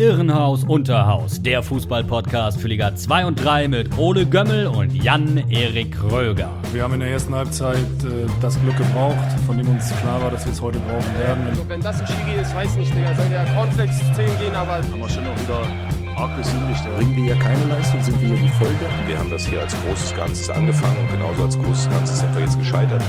Irrenhaus Unterhaus, der Fußball-Podcast für Liga 2 und 3 mit Ole Gömmel und Jan-Erik Röger. Wir haben in der ersten Halbzeit das Glück gebraucht, von dem uns klar war, dass wir es heute brauchen werden. Also wenn das ein Schiri ist, weiß nicht, Digga, soll der Cornflakes 10 gehen, aber... Haben wir schon noch wieder arg gesündigt. Bringen wir ja keine Leistung, sind wir hier die Folge. Wir haben das hier als großes Ganzes angefangen und genauso als großes Ganzes sind wir jetzt gescheitert.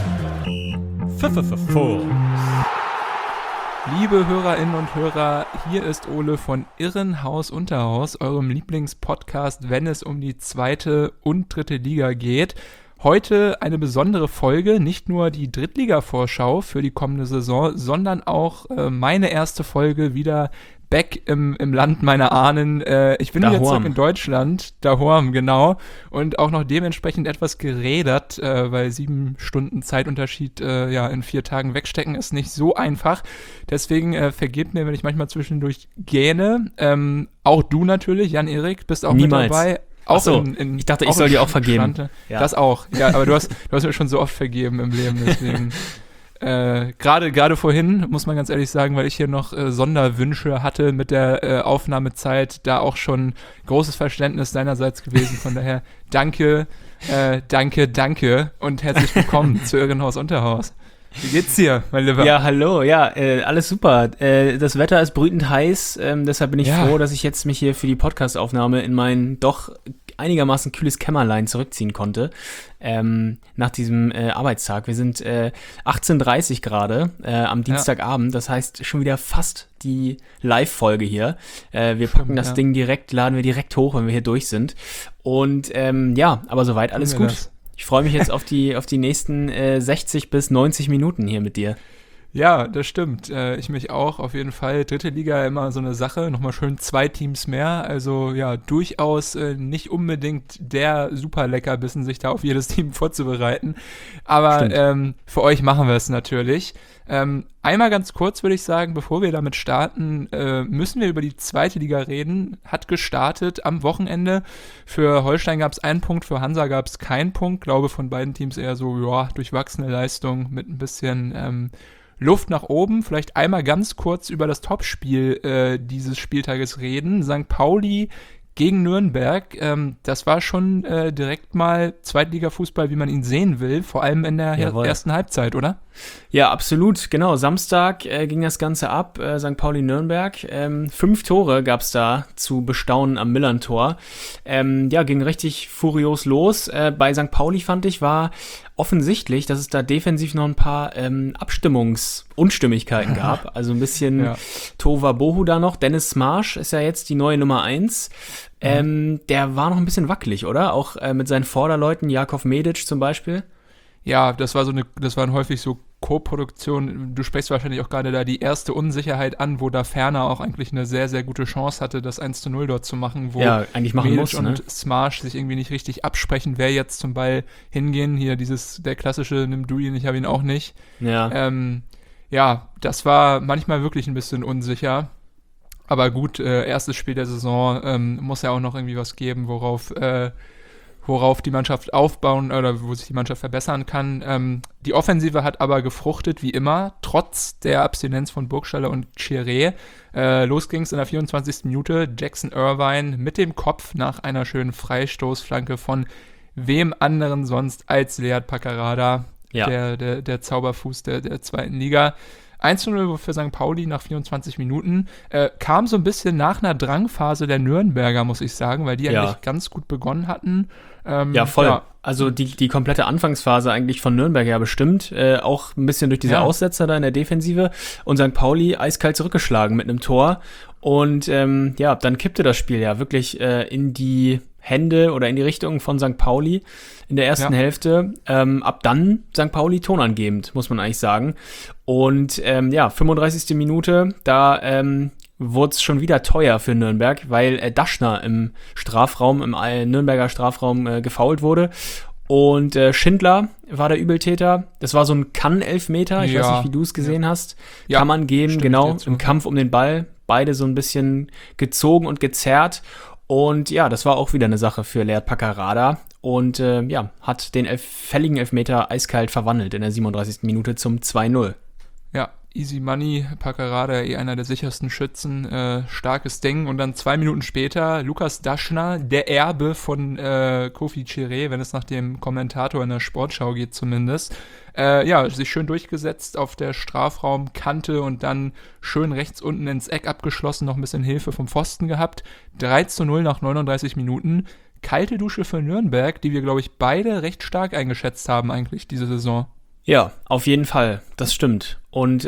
Liebe Hörerinnen und Hörer, hier ist Ole von Irrenhaus Unterhaus, eurem Lieblingspodcast, wenn es um die zweite und dritte Liga geht. Heute eine besondere Folge, nicht nur die Drittliga-Vorschau für die kommende Saison, sondern auch meine erste Folge wieder back im Land meiner Ahnen. Ich bin wieder zurück in Deutschland, daheim, genau, und auch noch dementsprechend etwas gerädert, weil 7 Stunden Zeitunterschied in 4 Tagen wegstecken ist nicht so einfach. Deswegen vergebt mir, wenn ich manchmal zwischendurch gähne. Auch du natürlich, Jan-Erik, bist auch Niemals. mit dabei. Auch so, ich dachte, ich soll dir auch vergeben. Ja. Das auch, ja, aber du hast mir schon so oft vergeben im Leben, deswegen... Gerade vorhin, muss man ganz ehrlich sagen, weil ich hier noch Sonderwünsche hatte mit der Aufnahmezeit, da auch schon großes Verständnis deinerseits gewesen. Von daher danke und herzlich willkommen zu Irrenhaus Unterhaus. Wie geht's dir, mein Lieber? Ja, hallo, alles super. Das Wetter ist brütend heiß, deshalb bin ich froh, dass ich jetzt mich hier für die Podcastaufnahme in mein doch einigermaßen kühles Kämmerlein zurückziehen konnte, nach diesem Arbeitstag. Wir sind 18:30 gerade am Dienstagabend, das heißt schon wieder fast die Live-Folge hier. Wir packen das Ding laden wir direkt hoch, wenn wir hier durch sind. Und aber soweit alles gut. Ich freue mich jetzt auf die nächsten 60 bis 90 Minuten hier mit dir. Ja, das stimmt. Ich mich auch, auf jeden Fall. Dritte Liga immer so eine Sache. Nochmal schön 2 Teams mehr. Also ja, durchaus nicht unbedingt der super Leckerbissen, sich da auf jedes Team vorzubereiten. Aber für euch machen wir es natürlich. Einmal ganz kurz würde ich sagen, bevor wir damit starten, müssen wir über die zweite Liga reden. Hat gestartet am Wochenende. Für Holstein gab es 1 Punkt, für Hansa gab es keinen Punkt. Glaube von beiden Teams eher so, durchwachsene Leistung mit ein bisschen Luft nach oben. Vielleicht einmal ganz kurz über das Topspiel dieses Spieltages reden. St. Pauli gegen Nürnberg. Das war schon direkt mal Zweitliga-Fußball, wie man ihn sehen will. Vor allem in der ersten Halbzeit, oder? Ja, absolut. Genau. Samstag ging das Ganze ab. St. Pauli-Nürnberg. 5 Tore gab es da zu bestaunen am Millern-Tor. Ging richtig furios los. Bei St. Pauli fand ich, war offensichtlich, dass es da defensiv noch ein paar Abstimmungsunstimmigkeiten gab. Also ein bisschen Tohuwabohu da noch. Dennis Smarsch ist ja jetzt die neue Nummer 1. Der war noch ein bisschen wackelig, oder? Auch mit seinen Vorderleuten, Jakov Medic zum Beispiel. Ja, das waren häufig so Co-Produktionen. Du sprichst wahrscheinlich auch gerade da die erste Unsicherheit an, wo da Ferner auch eigentlich eine sehr, sehr gute Chance hatte, das 1:0 dort zu machen, wo eigentlich machen Medic muss, ne? und Smarsch sich irgendwie nicht richtig absprechen, wer jetzt zum Ball hingehen. Hier der klassische, nimm du ihn, ich habe ihn auch nicht. Ja. Das war manchmal wirklich ein bisschen unsicher. Aber gut, erstes Spiel der Saison, muss ja auch noch irgendwie was geben, worauf die Mannschaft aufbauen oder wo sich die Mannschaft verbessern kann. Die Offensive hat aber gefruchtet, wie immer, trotz der Abstinenz von Burgstaller und Chiré. Los ging's in der 24. Minute. Jackson Irvine mit dem Kopf nach einer schönen Freistoßflanke von wem anderen sonst als Lead Paccarada, der Zauberfuß der zweiten Liga. 1:0 für St. Pauli nach 24 Minuten. Kam so ein bisschen nach einer Drangphase der Nürnberger, muss ich sagen, weil die eigentlich ganz gut begonnen hatten. Voll. Ja. Also die komplette Anfangsphase eigentlich von Nürnberg ja bestimmt. Auch ein bisschen durch diese Aussetzer da in der Defensive. Und St. Pauli eiskalt zurückgeschlagen mit einem Tor. Und dann kippte das Spiel ja wirklich in die Hände oder in die Richtung von St. Pauli in der ersten Hälfte. Ab dann St. Pauli tonangebend, muss man eigentlich sagen. Und 35. Minute, da wurde es schon wieder teuer für Nürnberg, weil Daschner im Nürnberger Strafraum gefoult wurde. Und Schindler war der Übeltäter. Das war so ein Kann-Elfmeter. Ich weiß nicht, wie du es gesehen hast. Ja, kann man geben, genau, im Kampf um den Ball. Beide so ein bisschen gezogen und gezerrt. Und ja, das war auch wieder eine Sache für Lead Paccarada. Und hat den fälligen Elfmeter eiskalt verwandelt in der 37. Minute zum 2:0. Ja, easy money, Paccarada, einer der sichersten Schützen, starkes Ding. Und dann 2 Minuten später Lukas Daschner, der Erbe von Kofi Chiré, wenn es nach dem Kommentator in der Sportschau geht zumindest, sich schön durchgesetzt auf der Strafraumkante und dann schön rechts unten ins Eck abgeschlossen, noch ein bisschen Hilfe vom Pfosten gehabt. 3:0 nach 39 Minuten. Kalte Dusche für Nürnberg, die wir, glaube ich, beide recht stark eingeschätzt haben eigentlich diese Saison. Ja, auf jeden Fall, das stimmt. Und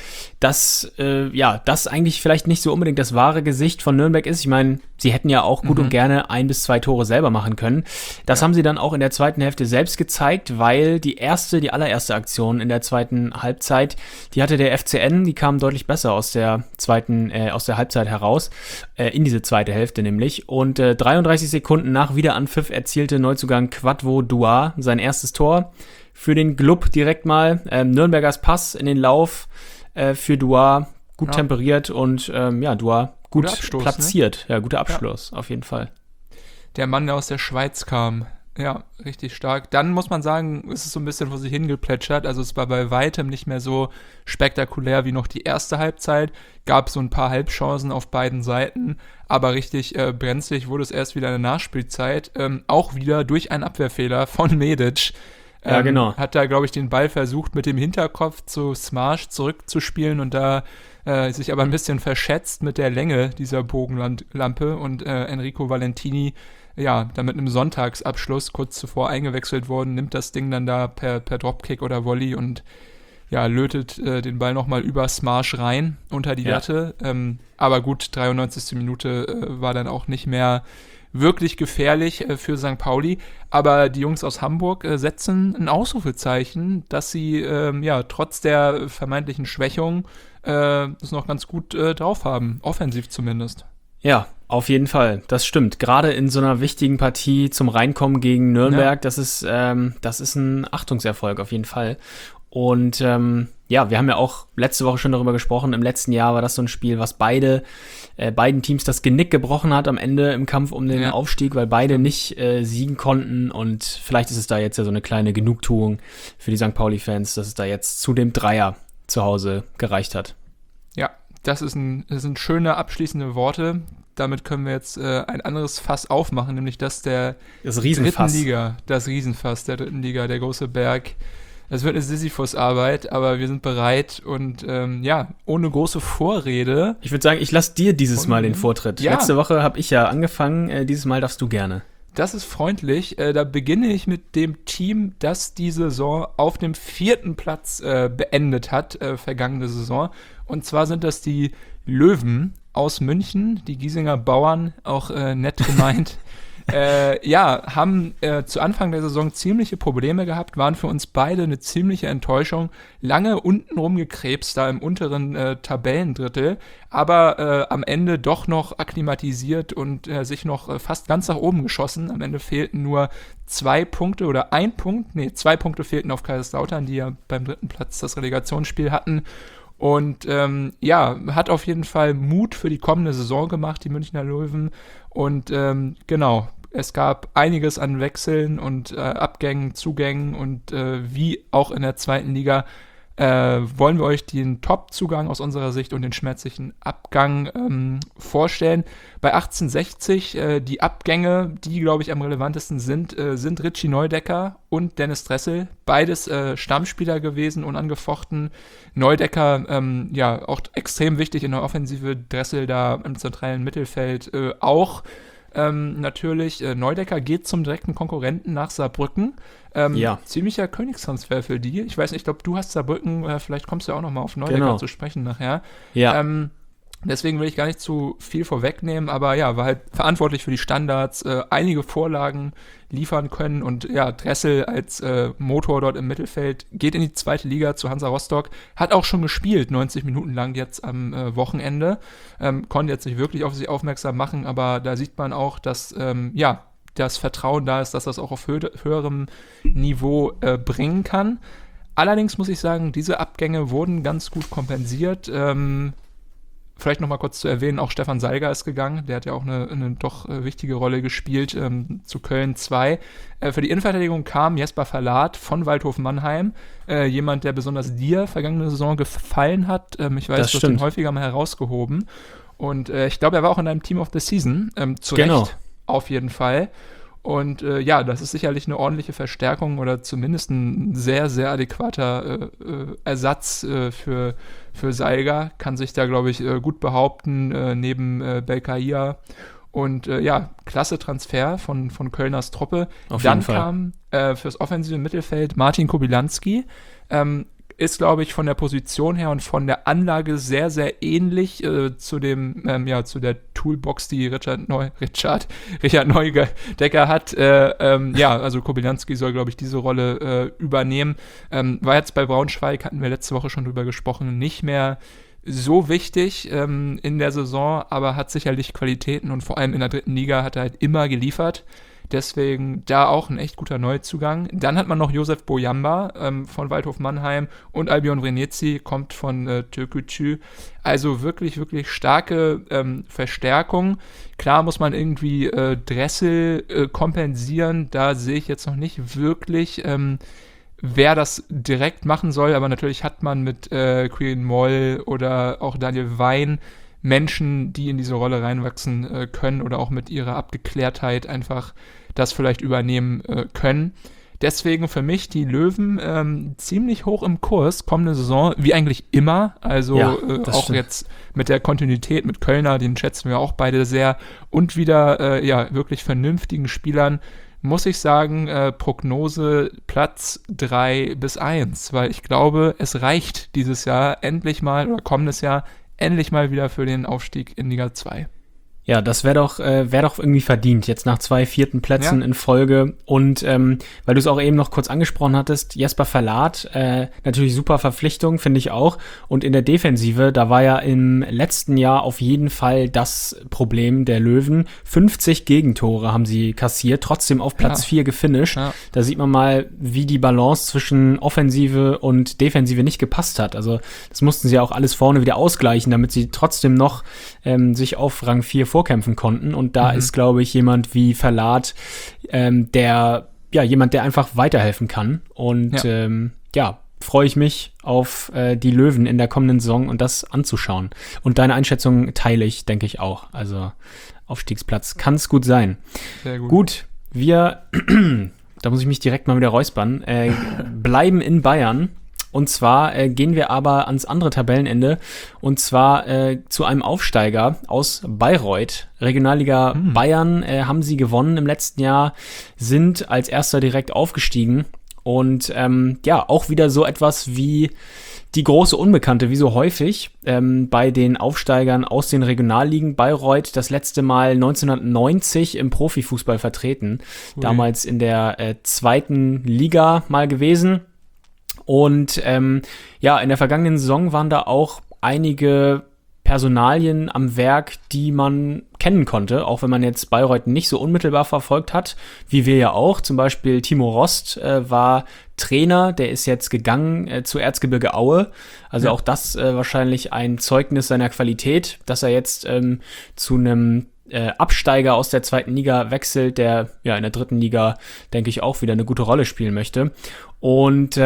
das eigentlich vielleicht nicht so unbedingt das wahre Gesicht von Nürnberg ist. Ich meine, sie hätten ja auch gut und gerne 1 bis 2 Tore selber machen können. Das haben sie dann auch in der zweiten Hälfte selbst gezeigt, weil die allererste Aktion in der zweiten Halbzeit, die hatte der FCN, die kam deutlich besser aus der Halbzeit heraus, in diese zweite Hälfte nämlich. Und 33 Sekunden nach Wiederanpfiff erzielte Neuzugang Kwadwo Duar sein erstes Tor. Für den Glub direkt mal. Nürnbergers Pass in den Lauf für Duar, gut temperiert und Duar gut Abstoß, platziert. Ne? Ja, guter Abschluss, auf jeden Fall. Der Mann, der aus der Schweiz kam. Ja, richtig stark. Dann muss man sagen, ist es so ein bisschen vor sich hingeplätschert. Also es war bei weitem nicht mehr so spektakulär wie noch die erste Halbzeit. Gab so ein paar Halbchancen auf beiden Seiten. Aber richtig brenzlig wurde es erst wieder in der Nachspielzeit. Auch wieder durch einen Abwehrfehler von Medic. Ja, genau. Hat da, glaube ich, den Ball versucht, mit dem Hinterkopf zu Smash zurückzuspielen und da sich aber ein bisschen verschätzt mit der Länge dieser Bogenlampe und Enrico Valentini, da mit einem Sonntagsabschluss kurz zuvor eingewechselt worden, nimmt das Ding dann da per Dropkick oder Volley und lötet den Ball nochmal über Smash rein unter die Latte. Aber gut, 93. Minute war dann auch nicht mehr wirklich gefährlich für St. Pauli, aber die Jungs aus Hamburg setzen ein Ausrufezeichen, dass sie trotz der vermeintlichen Schwächung es noch ganz gut drauf haben, offensiv zumindest. Ja, auf jeden Fall, das stimmt. Gerade in so einer wichtigen Partie zum Reinkommen gegen Nürnberg, das ist ein Achtungserfolg auf jeden Fall. Und wir haben ja auch letzte Woche schon darüber gesprochen, im letzten Jahr war das so ein Spiel, was beiden Teams das Genick gebrochen hat am Ende im Kampf um den Aufstieg, weil beide nicht siegen konnten und vielleicht ist es da jetzt ja so eine kleine Genugtuung für die St. Pauli-Fans, dass es da jetzt zu dem Dreier zu Hause gereicht hat. Ja, das sind schöne abschließende Worte. Damit können wir jetzt ein anderes Fass aufmachen, nämlich das Riesenfass. Dritten Liga, das Riesenfass der dritten Liga, der große Berg. Es wird eine Sisyphus-Arbeit, aber wir sind bereit und ohne große Vorrede. Ich würde sagen, ich lasse dir dieses Mal den Vortritt. Ja. Letzte Woche habe ich ja angefangen, dieses Mal darfst du gerne. Das ist freundlich. Da beginne ich mit dem Team, das die Saison auf dem 4. Platz beendet hat, vergangene Saison. Und zwar sind das die Löwen aus München, die Giesinger Bauern, auch nett gemeint. Haben zu Anfang der Saison ziemliche Probleme gehabt, waren für uns beide eine ziemliche Enttäuschung, lange unten rumgekrebst, da im unteren Tabellendrittel, aber am Ende doch noch akklimatisiert und sich noch fast ganz nach oben geschossen. Am Ende fehlten nur 2 Punkte oder 1 Punkt, 2 Punkte fehlten auf Kaiserslautern, die ja beim 3. Platz das Relegationsspiel hatten. Und hat auf jeden Fall Mut für die kommende Saison gemacht, die Münchner Löwen. Und es gab einiges an Wechseln und Abgängen, Zugängen und wie auch in der 2. Liga wollen wir euch den Top-Zugang aus unserer Sicht und den schmerzlichen Abgang vorstellen. Bei 1860 die Abgänge, die, glaube ich, am relevantesten sind Richie Neudecker und Dennis Dressel. Beides Stammspieler gewesen, unangefochten. Neudecker, auch extrem wichtig in der Offensive. Dressel da im zentralen Mittelfeld auch. Natürlich, Neudecker geht zum direkten Konkurrenten nach Saarbrücken. Ziemlicher Königstransfer für die. Ich weiß nicht, ich glaube, du hast Saarbrücken, vielleicht kommst du ja auch nochmal auf Neudecker zu sprechen nachher. Ja. Deswegen will ich gar nicht zu viel vorwegnehmen, aber war halt verantwortlich für die Standards, einige Vorlagen liefern können und Dressel als Motor dort im Mittelfeld geht in die 2. Liga zu Hansa Rostock, hat auch schon gespielt, 90 Minuten lang jetzt am Wochenende, konnte jetzt nicht wirklich auf sich aufmerksam machen, aber da sieht man auch, dass das Vertrauen da ist, dass das auch auf höherem Niveau bringen kann. Allerdings muss ich sagen, diese Abgänge wurden ganz gut kompensiert. vielleicht noch mal kurz zu erwähnen, auch Stefan Seiger ist gegangen. Der hat ja auch eine doch wichtige Rolle gespielt zu Köln 2. Für die Innenverteidigung kam Jesper Verlat von Waldhof Mannheim. Jemand, der besonders dir vergangene Saison gefallen hat. Ich weiß, du hast ihn häufiger mal herausgehoben. Und ich glaube, er war auch in einem Team of the Season. Zu Recht, auf jeden Fall. Und das ist sicherlich eine ordentliche Verstärkung oder zumindest ein sehr, sehr adäquater Ersatz für Seiger. Kann sich da, glaube ich, gut behaupten, neben Belkaia. Und klasse Transfer von Kölners Truppe. Auf jeden Fall. Dann kam fürs offensive Mittelfeld Martin Kobylanski. Ist, glaube ich, von der Position her und von der Anlage sehr, sehr ähnlich zu der Toolbox, die Richard Neudecker hat. Also Kobylanski soll, glaube ich, diese Rolle übernehmen. War jetzt bei Braunschweig, hatten wir letzte Woche schon drüber gesprochen, nicht mehr so wichtig in der Saison, aber hat sicherlich Qualitäten und vor allem in der 3. Liga hat er halt immer geliefert. Deswegen da auch ein echt guter Neuzugang. Dann hat man noch Josef Boyamba von Waldhof Mannheim und Albion Vrenetzi kommt von Türkgücü. Also wirklich, wirklich starke Verstärkung. Klar muss man irgendwie Dressel kompensieren. Da sehe ich jetzt noch nicht wirklich, wer das direkt machen soll. Aber natürlich hat man mit Quirin Moll oder auch Daniel Wein Menschen, die in diese Rolle reinwachsen können oder auch mit ihrer Abgeklärtheit einfach das vielleicht übernehmen können. Deswegen für mich die Löwen ziemlich hoch im Kurs kommende Saison, wie eigentlich immer. Also auch stimmt. Jetzt mit der Kontinuität mit Kölner, den schätzen wir auch beide sehr. Und wieder wirklich vernünftigen Spielern, muss ich sagen, Prognose Platz 3-1. Weil ich glaube, es reicht dieses Jahr endlich mal oder kommendes Jahr endlich mal wieder für den Aufstieg in Liga 2. Ja, das wäre doch irgendwie verdient, jetzt nach 2 4. Plätzen in Folge. Und weil du es auch eben noch kurz angesprochen hattest, Jesper Verlat, natürlich super Verpflichtung, finde ich auch. Und in der Defensive, da war ja im letzten Jahr auf jeden Fall das Problem der Löwen. 50 Gegentore haben sie kassiert, trotzdem auf Platz 4 gefinisht. Ja. Da sieht man mal, wie die Balance zwischen Offensive und Defensive nicht gepasst hat. Also das mussten sie auch alles vorne wieder ausgleichen, damit sie trotzdem noch sich auf Rang 4 vorkämpfen konnten. Und da ist, glaube ich, jemand wie Verlat, jemand, der einfach weiterhelfen kann. Und freue ich mich auf die Löwen in der kommenden Saison und das anzuschauen. Und deine Einschätzung teile ich, denke ich, auch. Also Aufstiegsplatz kann es gut sein. Sehr gut. Gut, wir, da muss ich mich direkt mal wieder räuspern, bleiben in Bayern. Und zwar gehen wir aber ans andere Tabellenende und zwar zu einem Aufsteiger aus Bayreuth. Regionalliga Bayern haben sie gewonnen im letzten Jahr, sind als Erster direkt aufgestiegen und auch wieder so etwas wie die große Unbekannte, wie so häufig bei den Aufsteigern aus den Regionalligen. Bayreuth das letzte Mal 1990 im Profifußball vertreten, damals in der 2. Liga mal gewesen. Und in der vergangenen Saison waren da auch einige Personalien am Werk, die man kennen konnte, auch wenn man jetzt Bayreuth nicht so unmittelbar verfolgt hat, wie wir ja auch. Zum Beispiel Timo Rost war Trainer, der ist jetzt gegangen zu Erzgebirge Aue. Also auch das wahrscheinlich ein Zeugnis seiner Qualität, dass er jetzt zu einem Absteiger aus der 2. Liga wechselt, der in der 3. Liga, denke ich, auch wieder eine gute Rolle spielen möchte. Und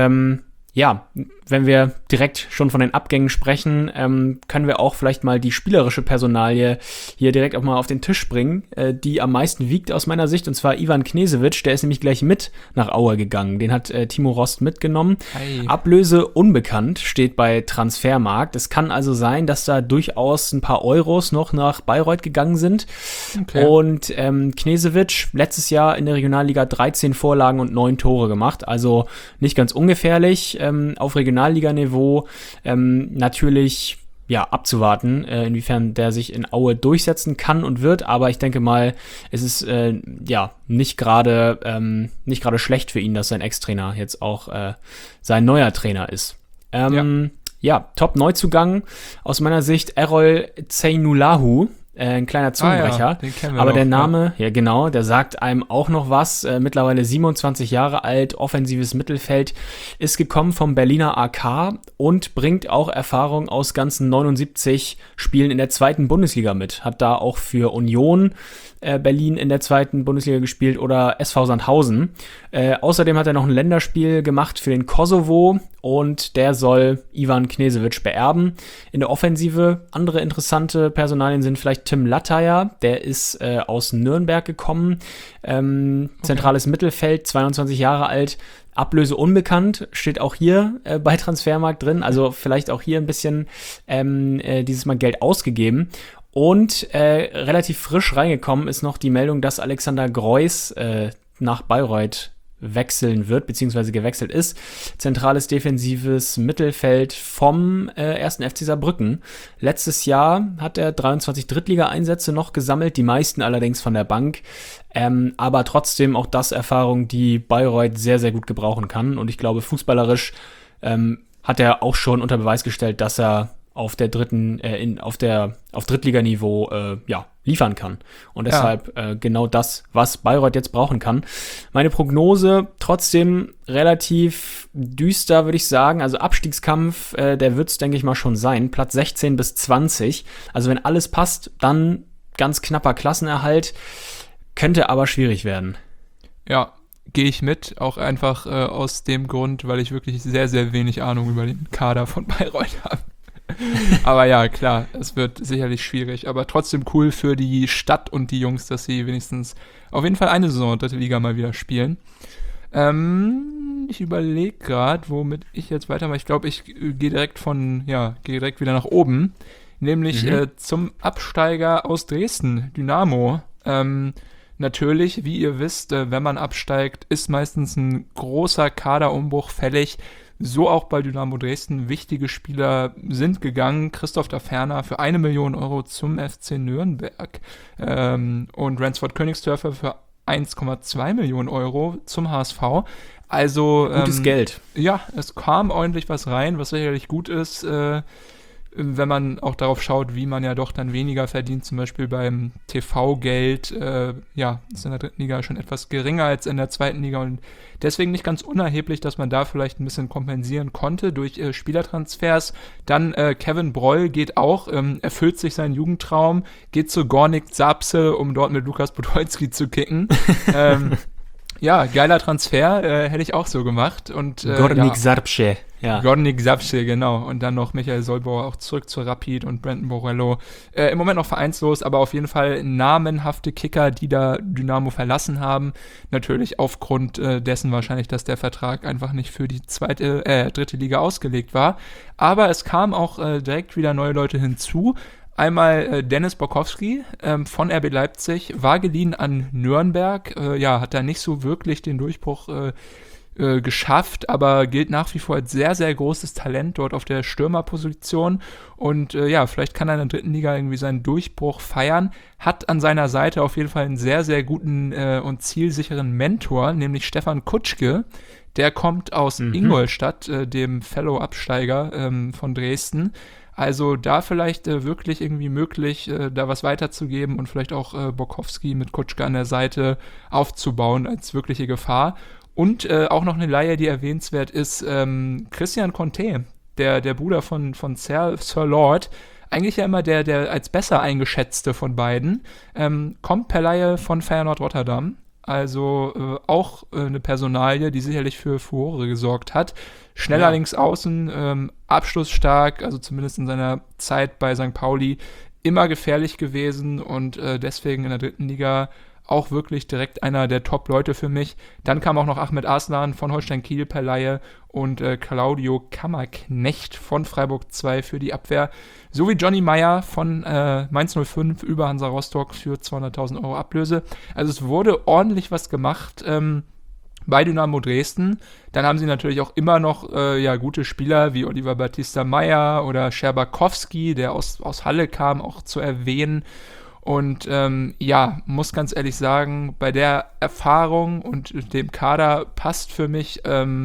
wenn wir direkt schon von den Abgängen sprechen, können wir auch vielleicht mal die spielerische Personalie hier direkt auch mal auf den Tisch bringen, die am meisten wiegt aus meiner Sicht, und zwar Ivan Knežević, der ist nämlich gleich mit nach Aue gegangen. Den hat Timo Rost mitgenommen. Hey. Ablöse unbekannt steht bei Transfermarkt. Es kann also sein, dass da durchaus ein paar Euros noch nach Bayreuth gegangen sind. Okay. Und Knežević letztes Jahr in der Regionalliga 13 Vorlagen und 9 Tore gemacht, also nicht ganz ungefährlich auf Regionalliganiveau. Natürlich abzuwarten, inwiefern der sich in Aue durchsetzen kann und wird, aber ich denke mal, es ist nicht gerade schlecht für ihn, dass sein Ex-Trainer jetzt auch sein neuer Trainer ist. Top-Neuzugang aus meiner Sicht Errol Zeynulahu, ein kleiner Zungenbrecher. Ja, den kennen wir aber noch, der Name, ja genau, der sagt einem auch noch was. Mittlerweile 27 Jahre alt, offensives Mittelfeld, ist gekommen vom Berliner AK und bringt auch Erfahrung aus ganzen 79 Spielen in der 2. Bundesliga mit. Hat da auch für Union Berlin in der 2. Bundesliga gespielt oder SV Sandhausen. Außerdem hat er noch ein Länderspiel gemacht für den Kosovo und der soll Ivan Knežević beerben. In der Offensive andere interessante Personalien sind vielleicht Tim Lattaja, der ist aus Nürnberg gekommen. Zentrales Mittelfeld, 22 Jahre alt. Ablöse unbekannt, steht auch hier bei Transfermarkt drin. Also vielleicht auch hier ein bisschen dieses Mal Geld ausgegeben. Und relativ frisch reingekommen ist noch die Meldung, dass Alexander Greus nach Bayreuth wechseln wird, beziehungsweise gewechselt ist. Zentrales defensives Mittelfeld vom 1. FC Saarbrücken. Letztes Jahr hat er 23 Drittliga-Einsätze noch gesammelt, die meisten allerdings von der Bank. Aber trotzdem auch das Erfahrung, die Bayreuth sehr, sehr gut gebrauchen kann. Und ich glaube, fußballerisch hat er auch schon unter Beweis gestellt, dass er auf Drittliganiveau liefern kann. Und deshalb genau das, was Bayreuth jetzt brauchen kann. Meine Prognose trotzdem relativ düster, würde ich sagen. Also Abstiegskampf, der wird es, denke ich mal, schon sein. Platz 16 bis 20. Also wenn alles passt, dann ganz knapper Klassenerhalt. Könnte aber schwierig werden. Ja, gehe ich mit. Auch einfach aus dem Grund, weil ich wirklich sehr, sehr wenig Ahnung über den Kader von Bayreuth habe. Aber ja, klar, es wird sicherlich schwierig, aber trotzdem cool für die Stadt und die Jungs, dass sie wenigstens auf jeden Fall eine Saison 3. Liga mal wieder spielen. Ich überlege gerade, womit ich jetzt weitermache. Ich glaube, ich gehe direkt wieder nach oben, nämlich zum Absteiger aus Dresden, Dynamo. Natürlich, wie ihr wisst, wenn man absteigt, ist meistens ein großer Kaderumbruch fällig. So auch bei Dynamo Dresden. Wichtige Spieler sind gegangen. Christoph Daferner für 1 Million Euro zum FC Nürnberg und Ransford Königsdörfer für 1,2 Millionen Euro zum HSV. Also gutes Geld. Ja, es kam ordentlich was rein, was sicherlich gut ist, wenn man auch darauf schaut, wie man ja doch dann weniger verdient, zum Beispiel beim TV-Geld, ist in der 3. Liga schon etwas geringer als in der 2. Liga und deswegen nicht ganz unerheblich, dass man da vielleicht ein bisschen kompensieren konnte durch Spielertransfers. Dann Kevin Broll geht auch, erfüllt sich seinen Jugendtraum, geht zu Gornik Zabrze, um dort mit Lukas Podolski zu kicken. Ja, geiler Transfer, hätte ich auch so gemacht. Und Gornik Zabrze. Ja. Gornik Zabrze, genau. Und dann noch Michael Solbauer auch zurück zur Rapid und Brandon Borrello. Im Moment noch vereinslos, aber auf jeden Fall namenhafte Kicker, die da Dynamo verlassen haben. Natürlich aufgrund dessen wahrscheinlich, dass der Vertrag einfach nicht für die 3. Liga ausgelegt war. Aber es kamen auch direkt wieder neue Leute hinzu. Einmal Dennis Borkowski von RB Leipzig, war geliehen an Nürnberg, hat da nicht so wirklich den Durchbruch geschafft, aber gilt nach wie vor als sehr, sehr großes Talent dort auf der Stürmerposition und vielleicht kann er in der 3. Liga irgendwie seinen Durchbruch feiern, hat an seiner Seite auf jeden Fall einen sehr, sehr guten und zielsicheren Mentor, nämlich Stefan Kutschke, der kommt aus Ingolstadt, dem Fellow-Absteiger von Dresden. Also da vielleicht wirklich irgendwie möglich, da was weiterzugeben und vielleicht auch Borkowski mit Kutschke an der Seite aufzubauen als wirkliche Gefahr. Und auch noch eine Leihe, die erwähnenswert ist, Christian Conte, der Bruder von Sir Lord, eigentlich ja immer der als besser eingeschätzte von beiden, kommt per Leihe von Feyenoord Rotterdam. Also auch eine Personalie, die sicherlich für Furore gesorgt hat. Schneller links außen, abschlussstark, also zumindest in seiner Zeit bei St. Pauli immer gefährlich gewesen und deswegen in der 3. Liga auch wirklich direkt einer der Top-Leute für mich. Dann kam auch noch Ahmed Arslan von Holstein Kiel per Leihe und Claudio Kammerknecht von Freiburg 2 für die Abwehr, sowie Johnny Meyer von Mainz 05 über Hansa Rostock für 200.000 Euro Ablöse. Also es wurde ordentlich was gemacht bei Dynamo Dresden. Dann haben sie natürlich auch immer noch gute Spieler wie Oliver Battista Meyer oder Scherbakowski, der aus Halle kam, auch zu erwähnen. Und muss ganz ehrlich sagen, bei der Erfahrung und dem Kader passt für mich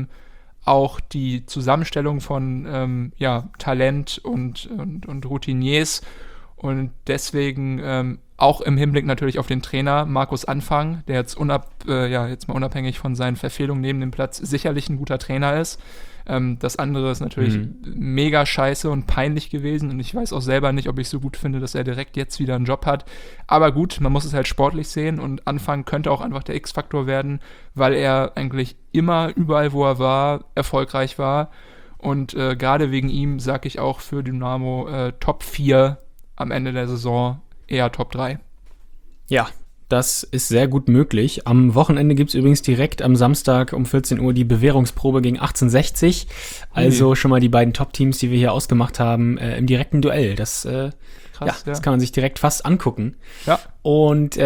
auch die Zusammenstellung von Talent und Routiniers. Und deswegen auch im Hinblick natürlich auf den Trainer Markus Anfang, der jetzt jetzt mal unabhängig von seinen Verfehlungen neben dem Platz sicherlich ein guter Trainer ist. Das andere ist natürlich mega scheiße und peinlich gewesen und ich weiß auch selber nicht, ob ich so gut finde, dass er direkt jetzt wieder einen Job hat. Aber gut, man muss es halt sportlich sehen und Anfang könnte auch einfach der X-Faktor werden, weil er eigentlich immer überall, wo er war, erfolgreich war. Und gerade wegen ihm sage ich auch für Dynamo Top 4 am Ende der Saison, eher Top 3. Ja, das ist sehr gut möglich. Am Wochenende gibt es übrigens direkt am Samstag um 14 Uhr die Bewährungsprobe gegen 1860. Also schon mal die beiden Top-Teams, die wir hier ausgemacht haben, im direkten Duell. Das das kann man sich direkt fast angucken. Ja. Und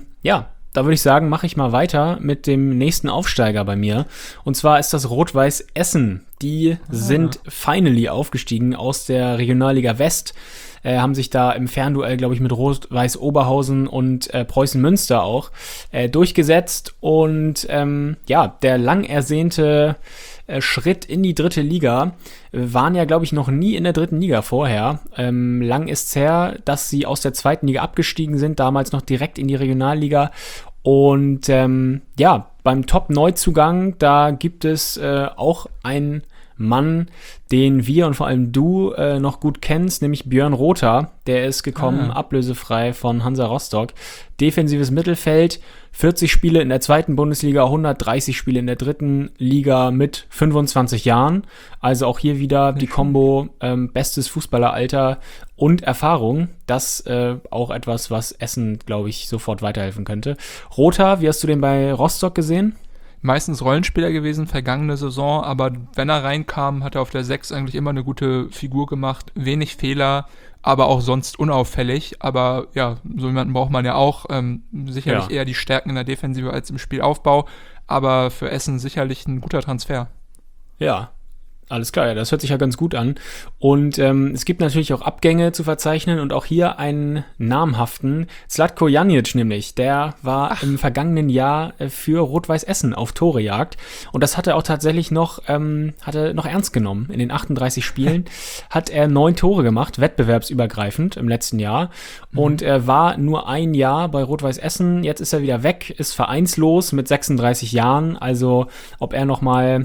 da würde ich sagen, mache ich mal weiter mit dem nächsten Aufsteiger bei mir. Und zwar ist das Rot-Weiß Essen. Die sind finally aufgestiegen aus der Regionalliga West. Haben sich da im Fernduell, glaube ich, mit Rot-Weiß Oberhausen und Preußen Münster auch durchgesetzt. Und der lang ersehnte Schritt in die dritte Liga waren ja, glaube ich, noch nie in der dritten Liga vorher. Lang ist's her, dass sie aus der zweiten Liga abgestiegen sind, damals noch direkt in die Regionalliga. Und beim Top-Neuzugang, da gibt es auch einen Mann, den wir und vor allem du noch gut kennst, nämlich Björn Rother. Der ist gekommen, ablösefrei von Hansa Rostock. Defensives Mittelfeld, 40 Spiele in der zweiten Bundesliga, 130 Spiele in der dritten Liga mit 25 Jahren. Also auch hier wieder die Kombo bestes Fußballeralter und Erfahrung. Das auch etwas, was Essen, glaube ich, sofort weiterhelfen könnte. Rother, wie hast du den bei Rostock gesehen? Meistens Rollenspieler gewesen, vergangene Saison, aber wenn er reinkam, hat er auf der 6 eigentlich immer eine gute Figur gemacht, wenig Fehler, aber auch sonst unauffällig, aber ja, so jemanden braucht man ja auch, sicherlich eher die Stärken in der Defensive als im Spielaufbau, aber für Essen sicherlich ein guter Transfer. Ja, alles klar, ja, das hört sich ja ganz gut an. Und es gibt natürlich auch Abgänge zu verzeichnen und auch hier einen namhaften, Zlatko Janic nämlich, der war im vergangenen Jahr für Rot-Weiß Essen auf Torejagd und das hat er auch tatsächlich noch ernst genommen. In den 38 Spielen hat er 9 Tore gemacht, wettbewerbsübergreifend im letzten Jahr und er war nur ein Jahr bei Rot-Weiß Essen, jetzt ist er wieder weg, ist vereinslos mit 36 Jahren, also ob er nochmal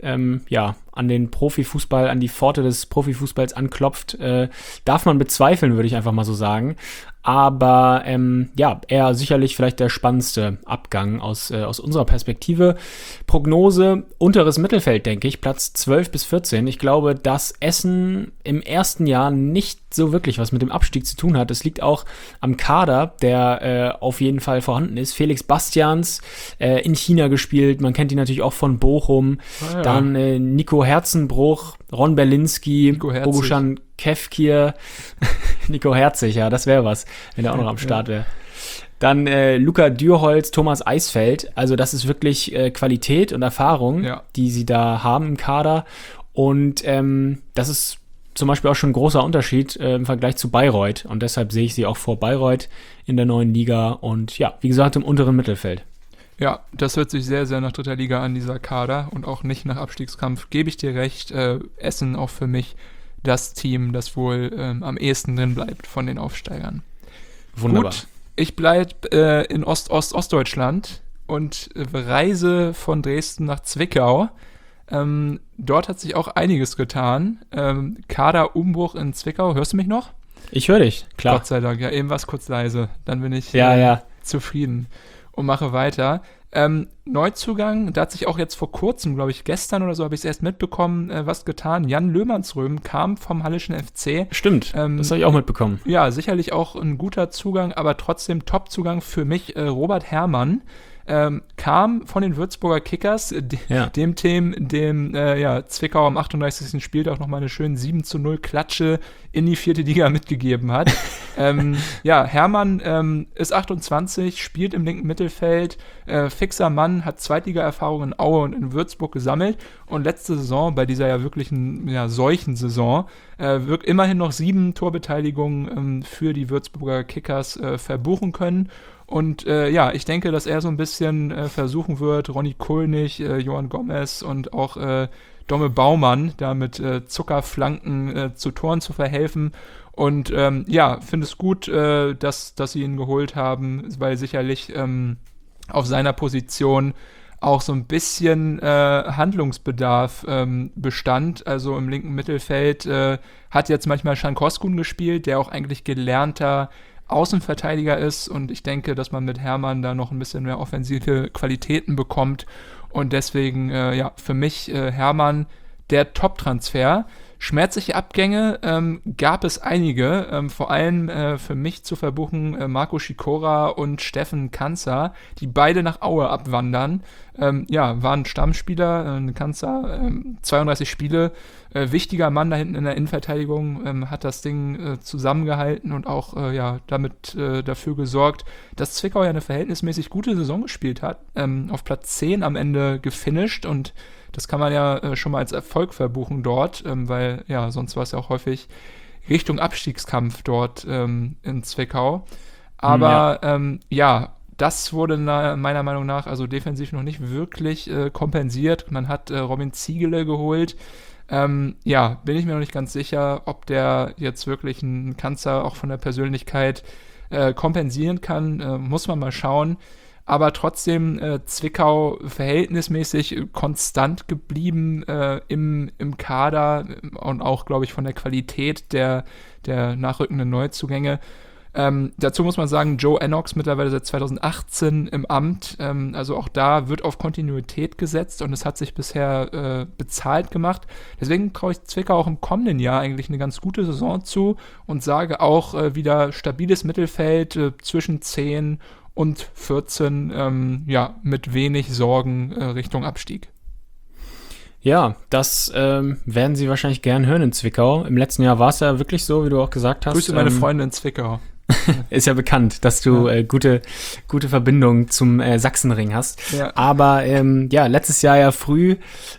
an den Profifußball, an die Pforte des Profifußballs anklopft, darf man bezweifeln, würde ich einfach mal so sagen. Aber eher sicherlich vielleicht der spannendste Abgang aus unserer Perspektive. Prognose, unteres Mittelfeld, denke ich, Platz 12 bis 14. Ich glaube, dass Essen im ersten Jahr nicht so wirklich was mit dem Abstieg zu tun hat. Es liegt auch am Kader, der auf jeden Fall vorhanden ist. Felix Bastians, in China gespielt. Man kennt ihn natürlich auch von Bochum. Dann Nico Herzenbruch, Ron Berlinski, Bogusan Kevkir, Nico Herzig, ja, das wäre was, wenn der auch noch am Start wäre. Dann Luca Dürholz, Thomas Eisfeld, also das ist wirklich Qualität und Erfahrung, die sie da haben im Kader und das ist zum Beispiel auch schon ein großer Unterschied im Vergleich zu Bayreuth und deshalb sehe ich sie auch vor Bayreuth in der neuen Liga und ja, wie gesagt, im unteren Mittelfeld. Ja, das hört sich sehr, sehr nach dritter Liga an, dieser Kader und auch nicht nach Abstiegskampf, gebe ich dir recht, Essen auch für mich das Team, das wohl am ehesten drin bleibt von den Aufsteigern. Wunderbar. Gut, ich bleibe in Ostdeutschland und reise von Dresden nach Zwickau. Dort hat sich auch einiges getan. Kaderumbruch in Zwickau. Hörst du mich noch? Ich höre dich, klar. Gott sei Dank, ja, eben war es kurz leise. Dann bin ich zufrieden und mache weiter. Neuzugang, da hat sich auch jetzt vor kurzem, glaube ich, gestern oder so, habe ich es erst mitbekommen, was getan. Jan Löhmannsröhm kam vom Hallischen FC. Stimmt, das habe ich auch mitbekommen. Ja, sicherlich auch ein guter Zugang, aber trotzdem Top-Zugang für mich. Robert Herrmann kam von den Würzburger Kickers, dem Zwickau am 38. Spieltag nochmal eine schöne 7:0 Klatsche in die 4. Liga mitgegeben hat. Herrmann ist 28, spielt im linken Mittelfeld, fixer Mann, hat Zweitliga-Erfahrung in Aue und in Würzburg gesammelt und letzte Saison, bei dieser ja wirklichen Seuchensaison, wird immerhin noch 7 Torbeteiligungen für die Würzburger Kickers verbuchen können. Und ich denke, dass er so ein bisschen versuchen wird, Ronny Kohlnig, Johann Gomez und auch Domme Baumann, da mit Zuckerflanken zu Toren zu verhelfen. Und finde es gut, dass sie ihn geholt haben, weil sicherlich auf seiner Position auch so ein bisschen Handlungsbedarf bestand. Also im linken Mittelfeld hat jetzt manchmal Can Koskun gespielt, der auch eigentlich gelernter Außenverteidiger ist. Und ich denke, dass man mit Hermann da noch ein bisschen mehr offensive Qualitäten bekommt. Und deswegen, für mich Hermann der Top-Transfer. Schmerzliche Abgänge gab es einige, vor allem für mich zu verbuchen Marco Schikora und Steffen Kanzer, die beide nach Aue abwandern. Waren Stammspieler, Kanzer, 32 Spiele, wichtiger Mann da hinten in der Innenverteidigung, hat das Ding zusammengehalten und auch damit dafür gesorgt, dass Zwickau ja eine verhältnismäßig gute Saison gespielt hat, auf Platz 10 am Ende gefinisht, und das kann man ja schon mal als Erfolg verbuchen dort, weil sonst war es ja auch häufig Richtung Abstiegskampf dort in Zwickau. Aber das wurde meiner Meinung nach also defensiv noch nicht wirklich kompensiert. Man hat Robin Ziegele geholt. Bin ich mir noch nicht ganz sicher, ob der jetzt wirklich einen Kanzer auch von der Persönlichkeit kompensieren kann. Muss man mal schauen. Aber trotzdem Zwickau verhältnismäßig konstant geblieben im Kader und auch, glaube ich, von der Qualität der nachrückenden Neuzugänge. Dazu muss man sagen, Joe Ennox mittlerweile seit 2018 im Amt. Also auch da wird auf Kontinuität gesetzt und es hat sich bisher bezahlt gemacht. Deswegen traue ich Zwickau auch im kommenden Jahr eigentlich eine ganz gute Saison zu und sage auch wieder stabiles Mittelfeld zwischen 10 und 14, mit wenig Sorgen Richtung Abstieg. Ja, das werden sie wahrscheinlich gern hören in Zwickau. Im letzten Jahr war es ja wirklich so, wie du auch gesagt hast. Grüße meine Freunde in Zwickau. Ist ja bekannt, dass du gute Verbindung zum Sachsenring hast. Ja. Aber letztes Jahr ja früh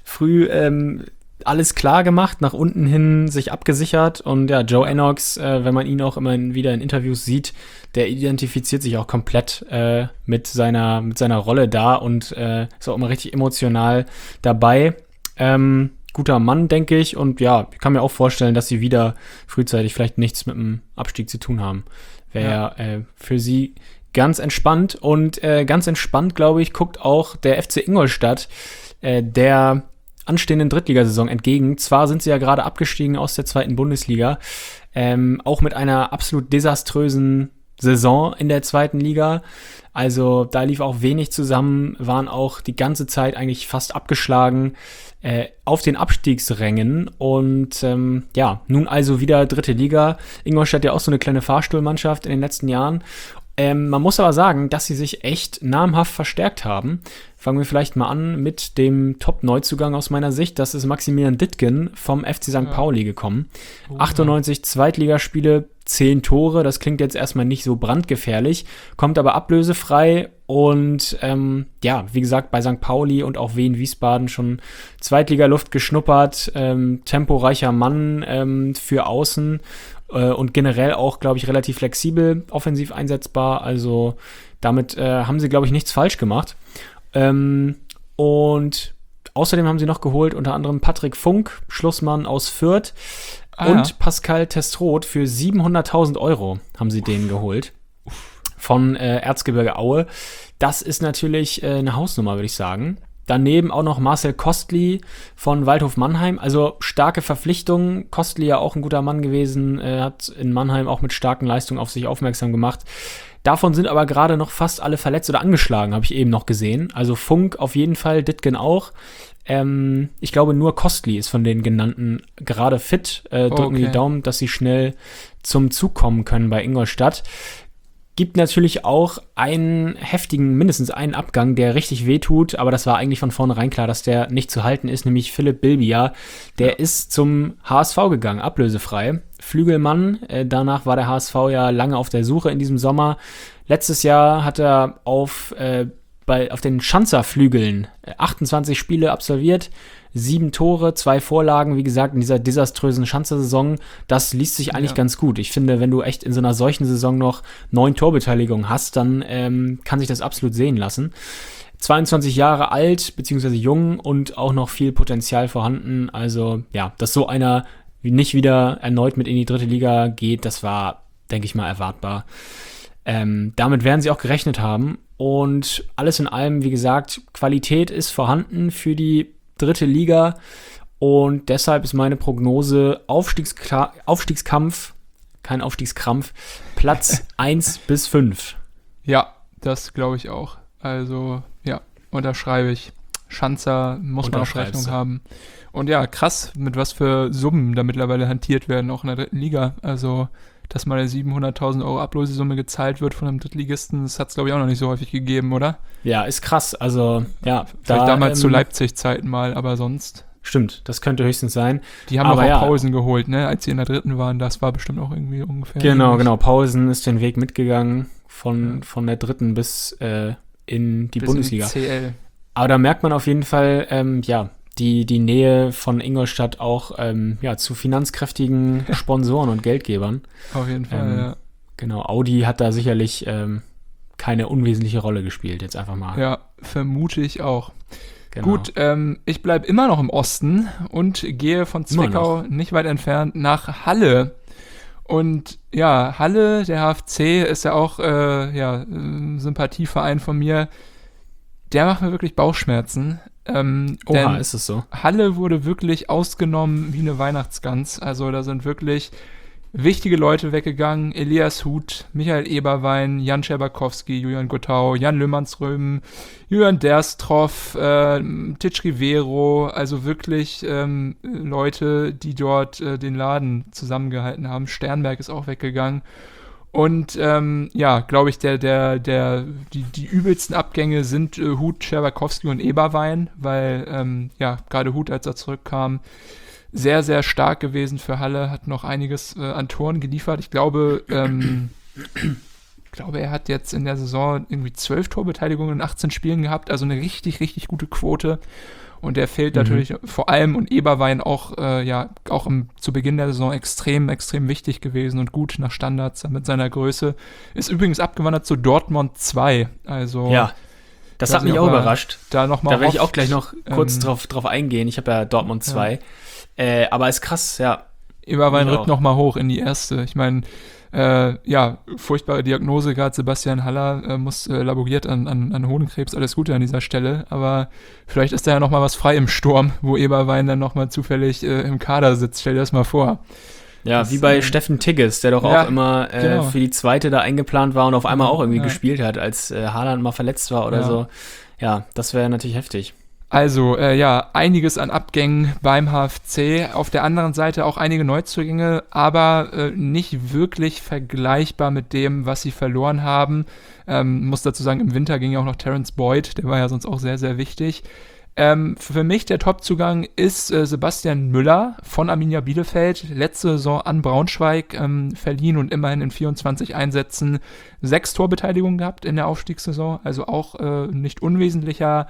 alles klar gemacht, nach unten hin sich abgesichert, und Joe Ennox, wenn man ihn auch immer wieder in Interviews sieht, der identifiziert sich auch komplett mit seiner Rolle da und ist auch immer richtig emotional dabei. Guter Mann, denke ich, und ich kann mir auch vorstellen, dass sie wieder frühzeitig vielleicht nichts mit dem Abstieg zu tun haben. Wäre für sie ganz entspannt, und ganz entspannt, glaube ich, guckt auch der FC Ingolstadt der anstehenden Drittligasaison entgegen. Zwar sind sie ja gerade abgestiegen aus der 2. Bundesliga, auch mit einer absolut desaströsen Saison in der 2. Liga. Also da lief auch wenig zusammen, waren auch die ganze Zeit eigentlich fast abgeschlagen auf den Abstiegsrängen, und nun also wieder 3. Liga. Ingolstadt ja auch so eine kleine Fahrstuhlmannschaft in den letzten Jahren. Man muss aber sagen, dass sie sich echt namhaft verstärkt haben. Fangen wir vielleicht mal an mit dem Top-Neuzugang aus meiner Sicht. Das ist Maximilian Dittgen vom FC St. Pauli gekommen. 98 Zweitligaspiele, 10 Tore. Das klingt jetzt erstmal nicht so brandgefährlich, kommt aber ablösefrei und wie gesagt, bei St. Pauli und auch Wien-Wiesbaden schon Zweitligaluft geschnuppert. Temporeicher Mann für Außen. Und generell auch, glaube ich, relativ flexibel, offensiv einsetzbar. Also damit haben sie, glaube ich, nichts falsch gemacht. Und außerdem haben sie noch geholt unter anderem Patrick Funk, Schlussmann aus Fürth, und Pascal Testroth für 700.000 Euro haben sie den geholt von Erzgebirge Aue. Das ist natürlich eine Hausnummer, würde ich sagen. Daneben auch noch Marcel Kostli von Waldhof Mannheim. Also starke Verpflichtungen. Kostli ja auch ein guter Mann gewesen, hat in Mannheim auch mit starken Leistungen auf sich aufmerksam gemacht. Davon sind aber gerade noch fast alle verletzt oder angeschlagen, habe ich eben noch gesehen. Also Funk auf jeden Fall, Dittgen auch. Ich glaube, nur Kostli ist von den genannten gerade fit. Drücken die Daumen, dass sie schnell zum Zug kommen können bei Ingolstadt. Gibt natürlich auch mindestens einen Abgang, der richtig wehtut, aber das war eigentlich von vornherein klar, dass der nicht zu halten ist, nämlich Philipp Bilbia. Der ist zum HSV gegangen, ablösefrei. Flügelmann, danach war der HSV ja lange auf der Suche in diesem Sommer. Letztes Jahr hat er auf den Schanzerflügeln 28 Spiele absolviert, 7 Tore, 2 Vorlagen, wie gesagt, in dieser desaströsen Schanzer-Saison. Das liest sich eigentlich ganz gut. Ich finde, wenn du echt in so einer solchen Saison noch 9 Torbeteiligungen hast, dann kann sich das absolut sehen lassen. 22 Jahre alt, beziehungsweise jung und auch noch viel Potenzial vorhanden. Also ja, dass so einer nicht wieder erneut mit in die 3. Liga geht, das war, denke ich mal, erwartbar. Damit werden sie auch gerechnet haben. Und alles in allem, wie gesagt, Qualität ist vorhanden für die 3. Liga. Und deshalb ist meine Prognose Aufstiegskampf, kein Aufstiegskrampf, Platz 1 bis 5. Ja, das glaube ich auch. Also, ja, unterschreibe ich. Schanzer muss man auf Rechnung haben. Und ja, krass, mit was für Summen da mittlerweile hantiert werden, auch in der 3. Liga. Also, dass mal eine 700.000 Euro Ablösesumme gezahlt wird von einem Drittligisten, das hat es, glaube ich, auch noch nicht so häufig gegeben, oder? Ja, ist krass. Also, ja. Vielleicht damals zu Leipzig-Zeiten mal, aber sonst... Stimmt, das könnte höchstens sein. Die haben aber auch Pausen geholt, ne? Als sie in der 3. waren, das war bestimmt auch irgendwie ungefähr. Genau. Pausen ist den Weg mitgegangen von der 3. bis in die Bundesliga. In die CL. Aber da merkt man auf jeden Fall, die Nähe von Ingolstadt auch zu finanzkräftigen Sponsoren und Geldgebern. Auf jeden Fall, ja. Genau, Audi hat da sicherlich keine unwesentliche Rolle gespielt, jetzt einfach mal. Ja, vermute ich auch. Genau. Gut, ich bleibe immer noch im Osten und gehe von Zwickau nicht weit entfernt nach Halle. Und ja, Halle, der HFC, ist ja auch ein Sympathieverein von mir. Der macht mir wirklich Bauchschmerzen. Oha, ist es so? Halle wurde wirklich ausgenommen wie eine Weihnachtsgans. Also da sind wirklich wichtige Leute weggegangen. Elias Huth, Michael Eberwein, Jan Scherbakowski, Julian Guttau, Jan Löhmannsröben, Julian Derstroff, Titsch Rivero, also wirklich Leute, die dort den Laden zusammengehalten haben. Sternberg ist auch weggegangen. Und glaube ich, die übelsten Abgänge sind Huth, Scherbakowski und Eberwein, weil gerade Huth, als er zurückkam, sehr, sehr stark gewesen für Halle, hat noch einiges an Toren geliefert. Ich glaube, er hat jetzt in der Saison irgendwie 12 Torbeteiligungen in 18 Spielen gehabt, also eine richtig, richtig gute Quote. Und der fehlt natürlich vor allem, und Eberwein auch zu Beginn der Saison extrem, extrem wichtig gewesen und gut nach Standards mit seiner Größe. Ist übrigens abgewandert zu Dortmund 2. Also ja, das hat mich auch überrascht. Da werde ich auch gleich noch kurz drauf eingehen. Ich habe ja Dortmund 2. Aber ist krass, ja. Eberwein rückt nochmal hoch in die erste. Ich meine, furchtbare Diagnose, gerade Sebastian Haller muss laboriert an Hodenkrebs, alles Gute an dieser Stelle, aber vielleicht ist da ja nochmal was frei im Sturm, wo Eberwein dann nochmal zufällig im Kader sitzt. Stell dir das mal vor. Ja, das, wie bei Steffen Tigges, der doch auch immer für die 2. da eingeplant war und auf einmal auch irgendwie gespielt hat, als Haaland mal verletzt war oder so. Ja, das wäre natürlich heftig. Also, einiges an Abgängen beim HFC. Auf der anderen Seite auch einige Neuzugänge, aber nicht wirklich vergleichbar mit dem, was sie verloren haben. Muss dazu sagen, im Winter ging ja auch noch Terence Boyd, der war ja sonst auch sehr, sehr wichtig. Für mich der Topzugang ist Sebastian Müller von Arminia Bielefeld. Letzte Saison an Braunschweig verliehen und immerhin in 24 Einsätzen 6 Torbeteiligungen gehabt in der Aufstiegssaison. Also auch nicht unwesentlichen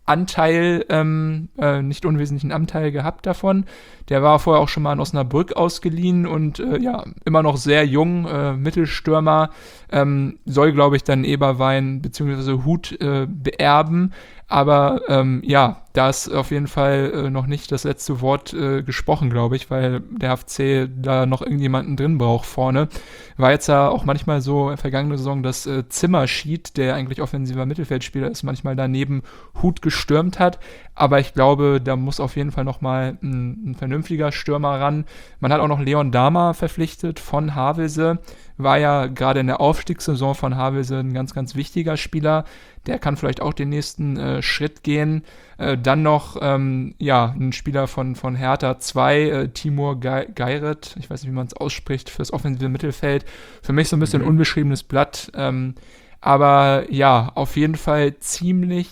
Anteil gehabt davon. Der war vorher auch schon mal in Osnabrück ausgeliehen und immer noch sehr jung, Mittelstürmer, soll, glaube ich, dann Eberwein bzw. Huth beerben. Aber da ist auf jeden Fall noch nicht das letzte Wort gesprochen, glaube ich, weil der HFC da noch irgendjemanden drin braucht vorne. War jetzt ja auch manchmal so vergangene Saison, dass Zimmerschied, der eigentlich offensiver Mittelfeldspieler ist, manchmal daneben Huth gestürmt hat. Aber ich glaube, da muss auf jeden Fall nochmal ein vernünftiger Stürmer ran. Man hat auch noch Leon Dahmer verpflichtet von Havelse. War ja gerade in der Aufstiegssaison von Havelse ein ganz, ganz wichtiger Spieler. Der kann vielleicht auch den nächsten Schritt gehen. Dann noch ein Spieler von Hertha 2, Timur Geiret, ich weiß nicht, wie man es ausspricht, fürs offensive Mittelfeld. Für mich so ein bisschen unbeschriebenes Blatt. Aber ja, auf jeden Fall ziemlich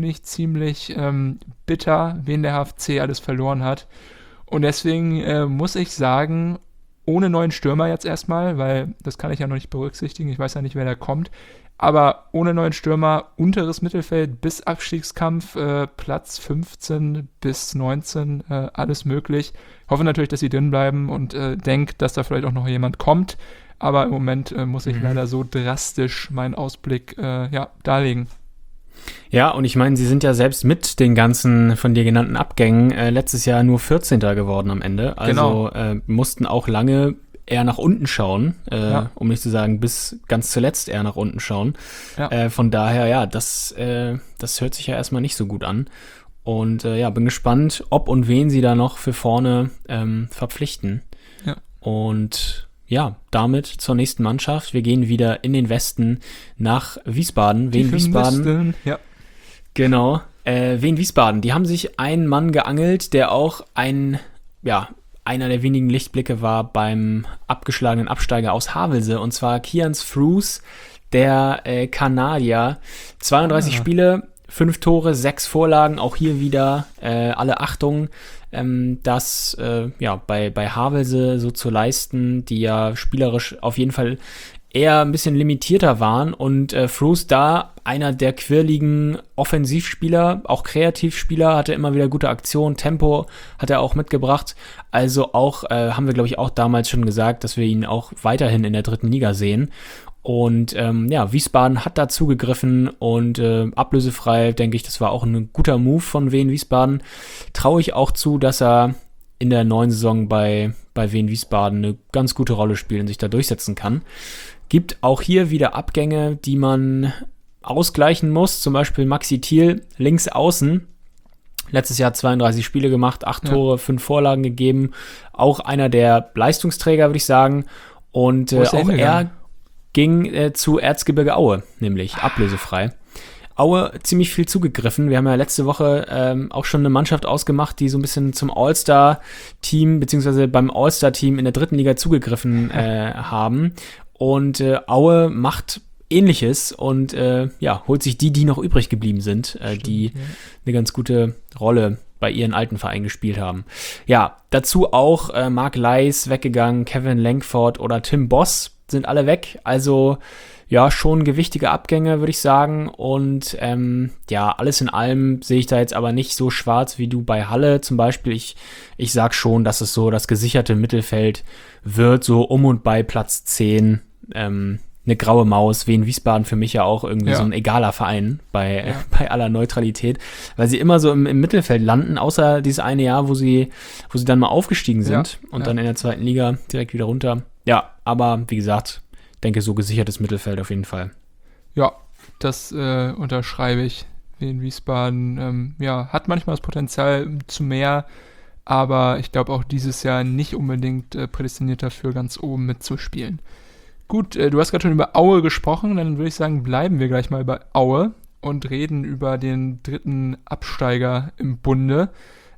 bitter, wen der HFC alles verloren hat. Und deswegen muss ich sagen, ohne neuen Stürmer jetzt erstmal, weil das kann ich ja noch nicht berücksichtigen, ich weiß ja nicht, wer da kommt, aber ohne neuen Stürmer, unteres Mittelfeld bis Abstiegskampf, Platz 15 bis 19, alles möglich. Hoffe natürlich, dass sie drin bleiben und denke, dass da vielleicht auch noch jemand kommt, aber im Moment muss ich leider so drastisch meinen Ausblick darlegen. Ja, und ich meine, sie sind ja selbst mit den ganzen von dir genannten Abgängen letztes Jahr nur 14. geworden am Ende. Also mussten auch lange eher nach unten schauen, um nicht zu sagen, bis ganz zuletzt eher nach unten schauen. Ja. Von daher, ja, das hört sich ja erstmal nicht so gut an. Und bin gespannt, ob und wen sie da noch für vorne verpflichten. Ja. Und ja, damit zur nächsten Mannschaft. Wir gehen wieder in den Westen nach Wiesbaden. Wien Wiesbaden. Ja. Genau. Wien Wiesbaden. Die haben sich einen Mann geangelt, der auch einer der wenigen Lichtblicke war beim abgeschlagenen Absteiger aus Havelse, und zwar Kian Sfroos, der Kanadier. 32 Spiele, 5 Tore, 6 Vorlagen, auch hier wieder alle Achtung, das bei Havelse so zu leisten, die ja spielerisch auf jeden Fall eher ein bisschen limitierter waren, und Sfroos da einer der quirligen Offensivspieler, auch Kreativspieler, hatte immer wieder gute Aktionen, Tempo hat er auch mitgebracht, also auch, haben wir glaube ich auch damals schon gesagt, dass wir ihn auch weiterhin in der 3. Liga sehen, und Wiesbaden hat da zugegriffen und ablösefrei, denke ich, das war auch ein guter Move von Wien Wiesbaden, traue ich auch zu, dass er in der neuen Saison bei Wien Wiesbaden eine ganz gute Rolle spielt und sich da durchsetzen kann. Gibt auch hier wieder Abgänge, die man ausgleichen muss, zum Beispiel Maxi Thiel, links außen, letztes Jahr 32 Spiele gemacht, 8 Tore, 5 Vorlagen gegeben, auch einer der Leistungsträger, würde ich sagen, und auch er ging zu Erzgebirge Aue, nämlich ablösefrei. Aue ziemlich viel zugegriffen. Wir haben ja letzte Woche auch schon eine Mannschaft ausgemacht, die so ein bisschen zum All-Star-Team, beziehungsweise beim All-Star-Team in der 3. Liga zugegriffen haben. Und Aue macht Ähnliches und holt sich die noch übrig geblieben sind, die eine ganz gute Rolle bei ihren alten Vereinen gespielt haben. Ja, dazu auch Mark Leis weggegangen, Kevin Langford oder Tim Boss sind alle weg. Also ja, schon gewichtige Abgänge, würde ich sagen. Und alles in allem sehe ich da jetzt aber nicht so schwarz wie du bei Halle zum Beispiel. Ich sag schon, dass es so das gesicherte Mittelfeld wird, so um und bei Platz 10. Eine graue Maus, Wien Wiesbaden für mich ja auch irgendwie so ein egaler Verein bei aller Neutralität, weil sie immer so im Mittelfeld landen, außer dieses eine Jahr, wo sie dann mal aufgestiegen sind und dann in der 2. Liga direkt wieder runter. Ja, aber wie gesagt, denke, so gesichertes Mittelfeld auf jeden Fall. Ja, das unterschreibe ich. Wien Wiesbaden hat manchmal das Potenzial zu mehr, aber ich glaube auch dieses Jahr nicht unbedingt prädestiniert dafür, ganz oben mitzuspielen. Gut, du hast gerade schon über Aue gesprochen, dann würde ich sagen, bleiben wir gleich mal bei Aue und reden über den 3. Absteiger im Bunde.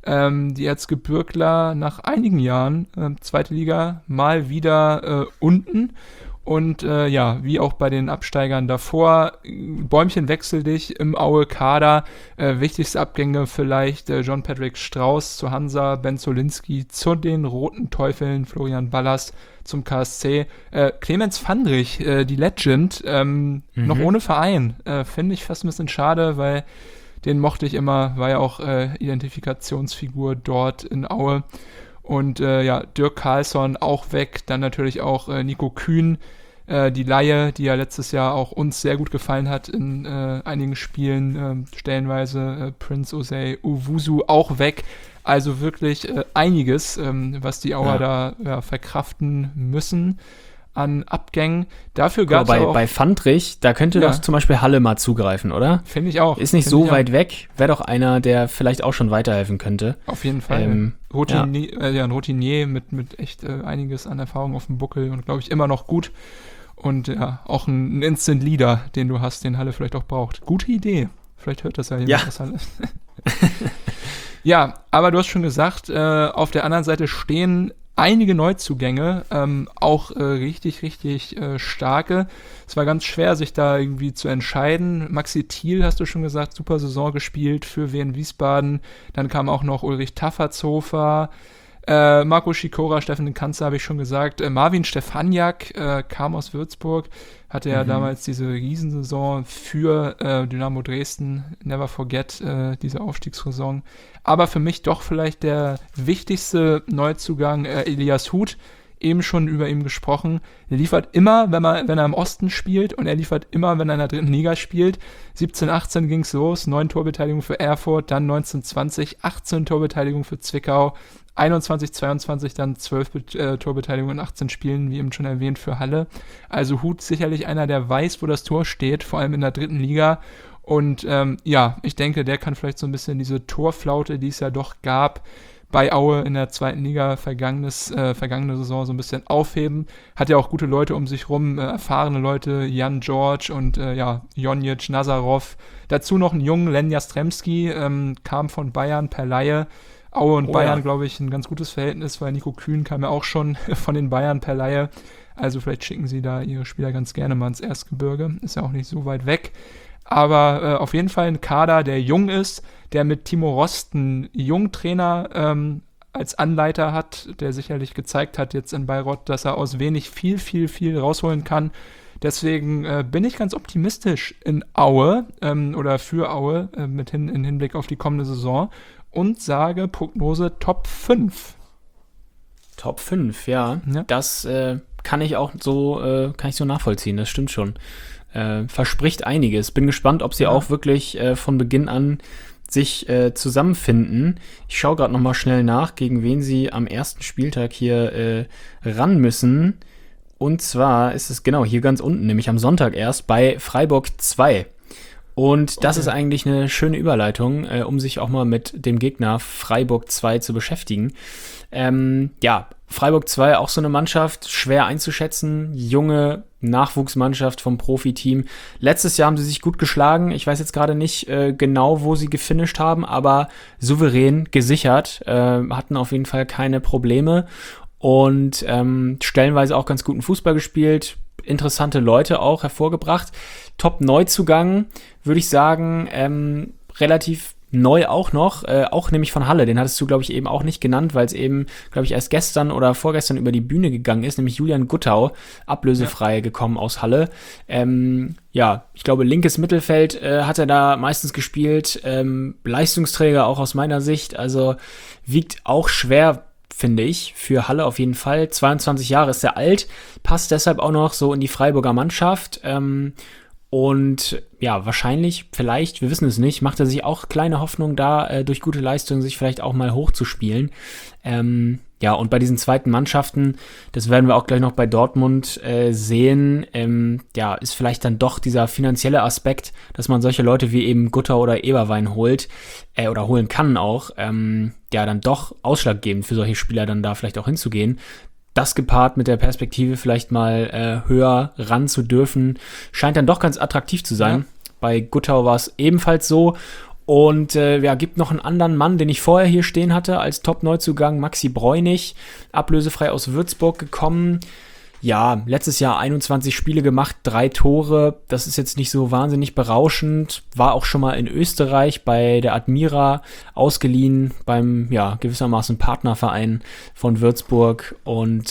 Die Erzgebirgler nach einigen Jahren, 2. Liga, mal wieder unten. Und wie auch bei den Absteigern davor, Bäumchen wechsel dich im Aue-Kader. Wichtigste Abgänge vielleicht John Patrick Strauß zu Hansa, Ben Zolinski zu den Roten Teufeln, Florian Ballas zum KSC. Clemens Fandrich, die Legend, noch ohne Verein. Finde ich fast ein bisschen schade, weil den mochte ich immer, war ja auch Identifikationsfigur dort in Aue. Und Dirk Karlsson auch weg, dann natürlich auch Nico Kühn, die Laie, die ja letztes Jahr auch uns sehr gut gefallen hat in einigen Spielen, stellenweise Prince Osei Owusu auch weg. Also wirklich einiges, was die Auer da verkraften müssen an Abgängen. Dafür gab es auch... Bei Fandrich, da könnte doch zum Beispiel Halle mal zugreifen, oder? Finde ich auch. Ist nicht so weit weg. Wäre doch einer, der vielleicht auch schon weiterhelfen könnte. Auf jeden Fall. Ein Routinier mit echt einiges an Erfahrung auf dem Buckel und glaube ich immer noch gut. Und ja, auch ein Instant Leader, den du hast, den Halle vielleicht auch braucht. Gute Idee. Vielleicht hört das ja jemand aus Halle. Ja, aber du hast schon gesagt, auf der anderen Seite stehen einige Neuzugänge, auch richtig starke. Es war ganz schwer, sich da irgendwie zu entscheiden. Maxi Thiel, hast du schon gesagt, super Saison gespielt für Wien Wiesbaden. Dann kam auch noch Ulrich Taffertshofer, Marco Schikora, Steffen Kanzer, habe ich schon gesagt. Marvin Stefaniak kam aus Würzburg, hatte ja damals diese Riesensaison für Dynamo Dresden. Never forget diese Aufstiegssaison. Aber für mich doch vielleicht der wichtigste Neuzugang, Elias Huth, eben schon über ihn gesprochen. Er liefert immer, wenn er im Osten spielt, und er liefert immer, wenn er in der 3. Liga spielt. 17-18 ging es los, 9 Torbeteiligung für Erfurt, dann 19-20, 18 Torbeteiligung für Zwickau, 21-22 dann 12 Torbeteiligung in 18 Spielen, wie eben schon erwähnt, für Halle. Also Huth sicherlich einer, der weiß, wo das Tor steht, vor allem in der 3. Liga. Und ich denke, der kann vielleicht so ein bisschen diese Torflaute, die es ja doch gab, bei Aue in der 2. Liga vergangene Saison so ein bisschen aufheben. Hat ja auch gute Leute um sich rum, erfahrene Leute, Jan George und Jonic, Nazarov. Dazu noch einen jungen Len Jastrzemski, kam von Bayern per Leihe. Aue und Bayern, glaube ich, ein ganz gutes Verhältnis, weil Nico Kühn kam ja auch schon von den Bayern per Leihe. Also vielleicht schicken sie da ihre Spieler ganz gerne mal ins Erzgebirge. Ist ja auch nicht so weit weg. Aber auf jeden Fall ein Kader, der jung ist, der mit Timo Rost einen Jungtrainer als Anleiter hat, der sicherlich gezeigt hat jetzt in Bayreuth, dass er aus wenig viel rausholen kann. Deswegen bin ich ganz optimistisch in Aue oder für Aue im Hinblick auf die kommende Saison und sage Prognose Top 5. Top 5, ja. Das kann ich so nachvollziehen, das stimmt schon. Verspricht einiges. Bin gespannt, ob sie auch wirklich von Beginn an sich zusammenfinden. Ich schaue gerade noch mal schnell nach, gegen wen sie am ersten Spieltag hier ran müssen. Und zwar ist es genau hier ganz unten, nämlich am Sonntag erst bei Freiburg 2. Und das ist eigentlich eine schöne Überleitung, um sich auch mal mit dem Gegner Freiburg 2 zu beschäftigen. Freiburg 2 auch so eine Mannschaft, schwer einzuschätzen, junge Nachwuchsmannschaft vom Profiteam. Letztes Jahr haben sie sich gut geschlagen. Ich weiß jetzt gerade nicht genau, wo sie gefinisht haben, aber souverän gesichert, hatten auf jeden Fall keine Probleme und stellenweise auch ganz guten Fußball gespielt. Interessante Leute auch hervorgebracht. Top-Neuzugang, würde ich sagen, relativ neu auch noch, auch nämlich von Halle. Den hattest du, glaube ich, eben auch nicht genannt, weil es eben, glaube ich, erst gestern oder vorgestern über die Bühne gegangen ist, nämlich Julian Guttau, ablösefrei gekommen aus Halle. Ich glaube, linkes Mittelfeld hat er da meistens gespielt, Leistungsträger auch aus meiner Sicht, also wiegt auch schwer, finde ich, für Halle auf jeden Fall. 22 Jahre ist er alt, passt deshalb auch noch so in die Freiburger Mannschaft. Und ja, wahrscheinlich, vielleicht, wir wissen es nicht, macht er sich auch kleine Hoffnung da, durch gute Leistungen sich vielleicht auch mal hochzuspielen. Und bei diesen zweiten Mannschaften, das werden wir auch gleich noch bei Dortmund sehen, ist vielleicht dann doch dieser finanzielle Aspekt, dass man solche Leute wie eben Guttau oder Eberwein holt, oder holen kann auch, dann doch ausschlaggebend für solche Spieler dann da vielleicht auch hinzugehen. Das gepaart mit der Perspektive vielleicht mal höher ran zu dürfen, scheint dann doch ganz attraktiv zu sein. Ja. Bei Guttau war es ebenfalls so. Und gibt noch einen anderen Mann, den ich vorher hier stehen hatte, als Top-Neuzugang, Maxi Bräunig, ablösefrei aus Würzburg gekommen. Ja, letztes Jahr 21 Spiele gemacht, 3 Tore. Das ist jetzt nicht so wahnsinnig berauschend. War auch schon mal in Österreich bei der Admira ausgeliehen, beim gewissermaßen Partnerverein von Würzburg. Und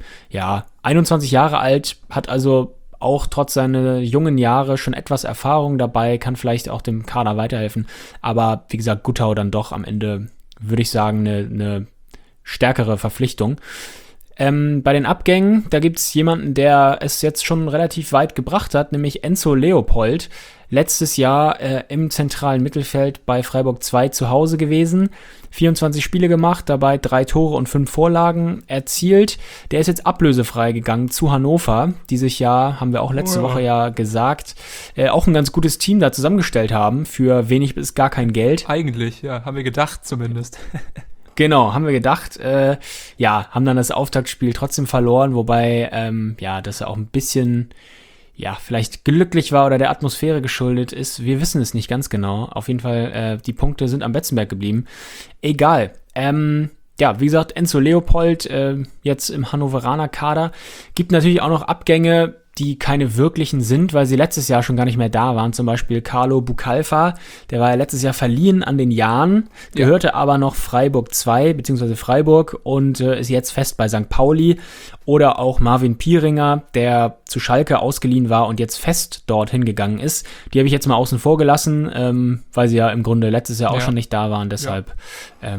21 Jahre alt, hat also auch trotz seiner jungen Jahre schon etwas Erfahrung dabei, kann vielleicht auch dem Kader weiterhelfen. Aber wie gesagt, Guttau dann doch am Ende, würde ich sagen, eine stärkere Verpflichtung. Bei den Abgängen, da gibt es jemanden, der es jetzt schon relativ weit gebracht hat, nämlich Enzo Leopold. Letztes Jahr im zentralen Mittelfeld bei Freiburg 2 zu Hause gewesen. 24 Spiele gemacht, dabei 3 Tore und 5 Vorlagen erzielt. Der ist jetzt ablösefrei gegangen zu Hannover, die sich haben wir auch letzte Woche ja gesagt, auch ein ganz gutes Team da zusammengestellt haben für wenig bis gar kein Geld. Eigentlich, ja, haben wir gedacht zumindest. Genau, haben wir gedacht. Haben dann das Auftaktspiel trotzdem verloren, wobei, dass er auch ein bisschen, vielleicht glücklich war oder der Atmosphäre geschuldet ist. Wir wissen es nicht ganz genau. Auf jeden Fall, die Punkte sind am Betzenberg geblieben. Egal. Wie gesagt, Enzo Leopold jetzt im Hannoveraner Kader. Gibt natürlich auch noch Abgänge, die keine wirklichen sind, weil sie letztes Jahr schon gar nicht mehr da waren. Zum Beispiel Carlo Bucalfa, der war ja letztes Jahr verliehen an den Jahn, gehörte aber noch Freiburg 2, beziehungsweise Freiburg und ist jetzt fest bei St. Pauli. Oder auch Marvin Pieringer, der zu Schalke ausgeliehen war und jetzt fest dorthin gegangen ist. Die habe ich jetzt mal außen vor gelassen, weil sie ja im Grunde letztes Jahr auch schon nicht da waren. Deshalb,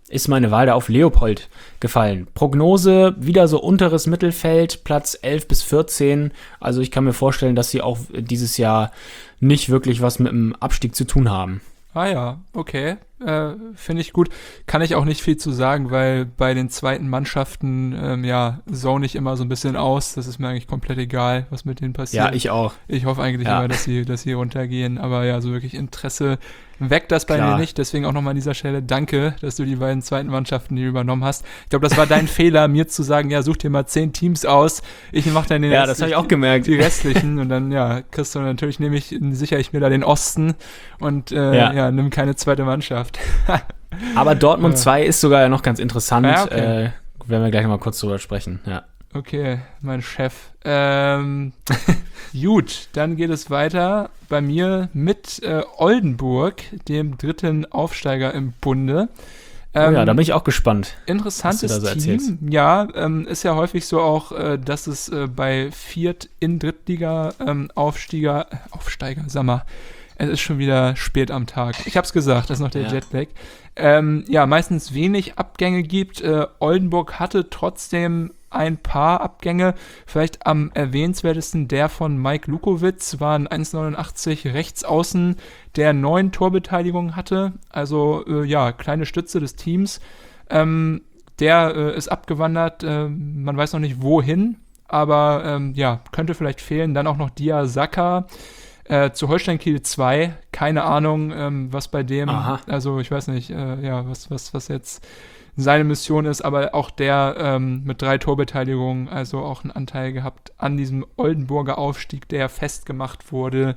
ist meine Wahl da auf Leopold gefallen. Prognose, wieder so unteres Mittelfeld, Platz 11 bis 14. Also ich kann mir vorstellen, dass sie auch dieses Jahr nicht wirklich was mit dem Abstieg zu tun haben. Ah ja, okay. Finde ich gut. Kann ich auch nicht viel zu sagen, weil bei den zweiten Mannschaften, zone ich immer so ein bisschen aus. Das ist mir eigentlich komplett egal, was mit denen passiert. Ja, ich auch. Ich hoffe eigentlich immer, dass sie runtergehen. Aber ja, so wirklich Interesse weckt das bei mir nicht. Deswegen auch nochmal an dieser Stelle danke, dass du die beiden zweiten Mannschaften hier übernommen hast. Ich glaube, das war dein Fehler, mir zu sagen, ja, such dir mal 10 Teams aus. Ich mache dann das habe ich auch gemerkt. Die restlichen. Und dann, kriegst du natürlich, sichere ich mir da den Osten und nimm keine zweite Mannschaft. Aber Dortmund 2 ist sogar ja noch ganz interessant. Ja, okay. Werden wir gleich mal kurz drüber sprechen. Ja. Okay, mein Chef. Gut, dann geht es weiter bei mir mit Oldenburg, dem dritten Aufsteiger im Bunde. Da bin ich auch gespannt. Interessantes was du da so Team. erzählst. Ja, ist ja häufig so auch, dass es bei Drittliga Aufsteiger, sag mal, es ist schon wieder spät am Tag. Ich hab's gesagt, das ist noch der Jetlag. Meistens wenig Abgänge gibt. Oldenburg hatte trotzdem ein paar Abgänge. Vielleicht am erwähnenswertesten der von Mike Lukowitz, war ein 1,89 Rechtsaußen, der 9 Torbeteiligungen hatte. Also kleine Stütze des Teams. Der ist abgewandert. Man weiß noch nicht wohin, aber könnte vielleicht fehlen. Dann auch noch Dia Saka. Zu Holstein Kiel 2, keine Ahnung, was bei dem, also ich weiß nicht, was jetzt seine Mission ist, aber auch der mit 3 Torbeteiligungen, also auch einen Anteil gehabt an diesem Oldenburger Aufstieg, der festgemacht wurde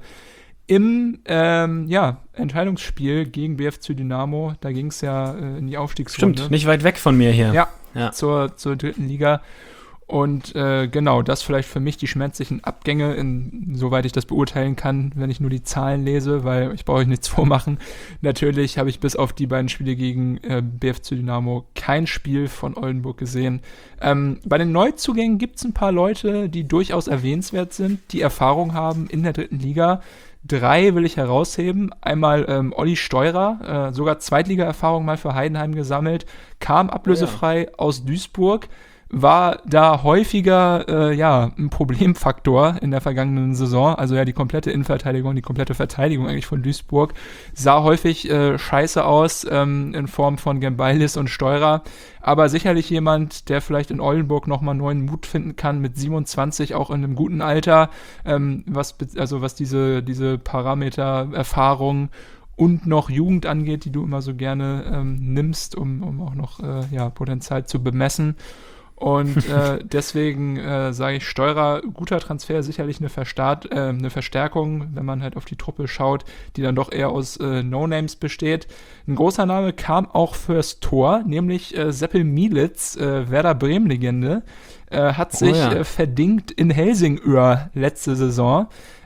im Entscheidungsspiel gegen BFC Dynamo. Da ging es ja in die Aufstiegsrunde. Stimmt, nicht weit weg von mir hier. Ja. Zur dritten Liga. Und das vielleicht für mich die schmerzlichen Abgänge, soweit ich das beurteilen kann, wenn ich nur die Zahlen lese, weil ich brauche euch nichts vormachen. Natürlich habe ich bis auf die beiden Spiele gegen BFC Dynamo kein Spiel von Oldenburg gesehen. Bei den Neuzugängen gibt es ein paar Leute, die durchaus erwähnenswert sind, die Erfahrung haben in der dritten Liga. 3 will ich herausheben. Einmal Olli Steurer, sogar Zweitliga-Erfahrung mal für Heidenheim gesammelt, kam ablösefrei aus Duisburg. War da häufiger ein Problemfaktor in der vergangenen Saison. Also die komplette Innenverteidigung, die komplette Verteidigung eigentlich von Duisburg sah häufig scheiße aus in Form von Gembailis und Steurer. Aber sicherlich jemand, der vielleicht in Oldenburg nochmal neuen Mut finden kann, mit 27 auch in einem guten Alter, was diese Parameter, Erfahrung und noch Jugend angeht, die du immer so gerne nimmst, um auch noch Potenzial zu bemessen. Und deswegen sage ich, Steurer, guter Transfer, sicherlich eine Verstärkung, wenn man halt auf die Truppe schaut, die dann doch eher aus No-Names besteht. Ein großer Name kam auch fürs Tor, nämlich Seppel Mielitz, Werder Bremen-Legende, hat sich verdingt in Helsingør letzte Saison.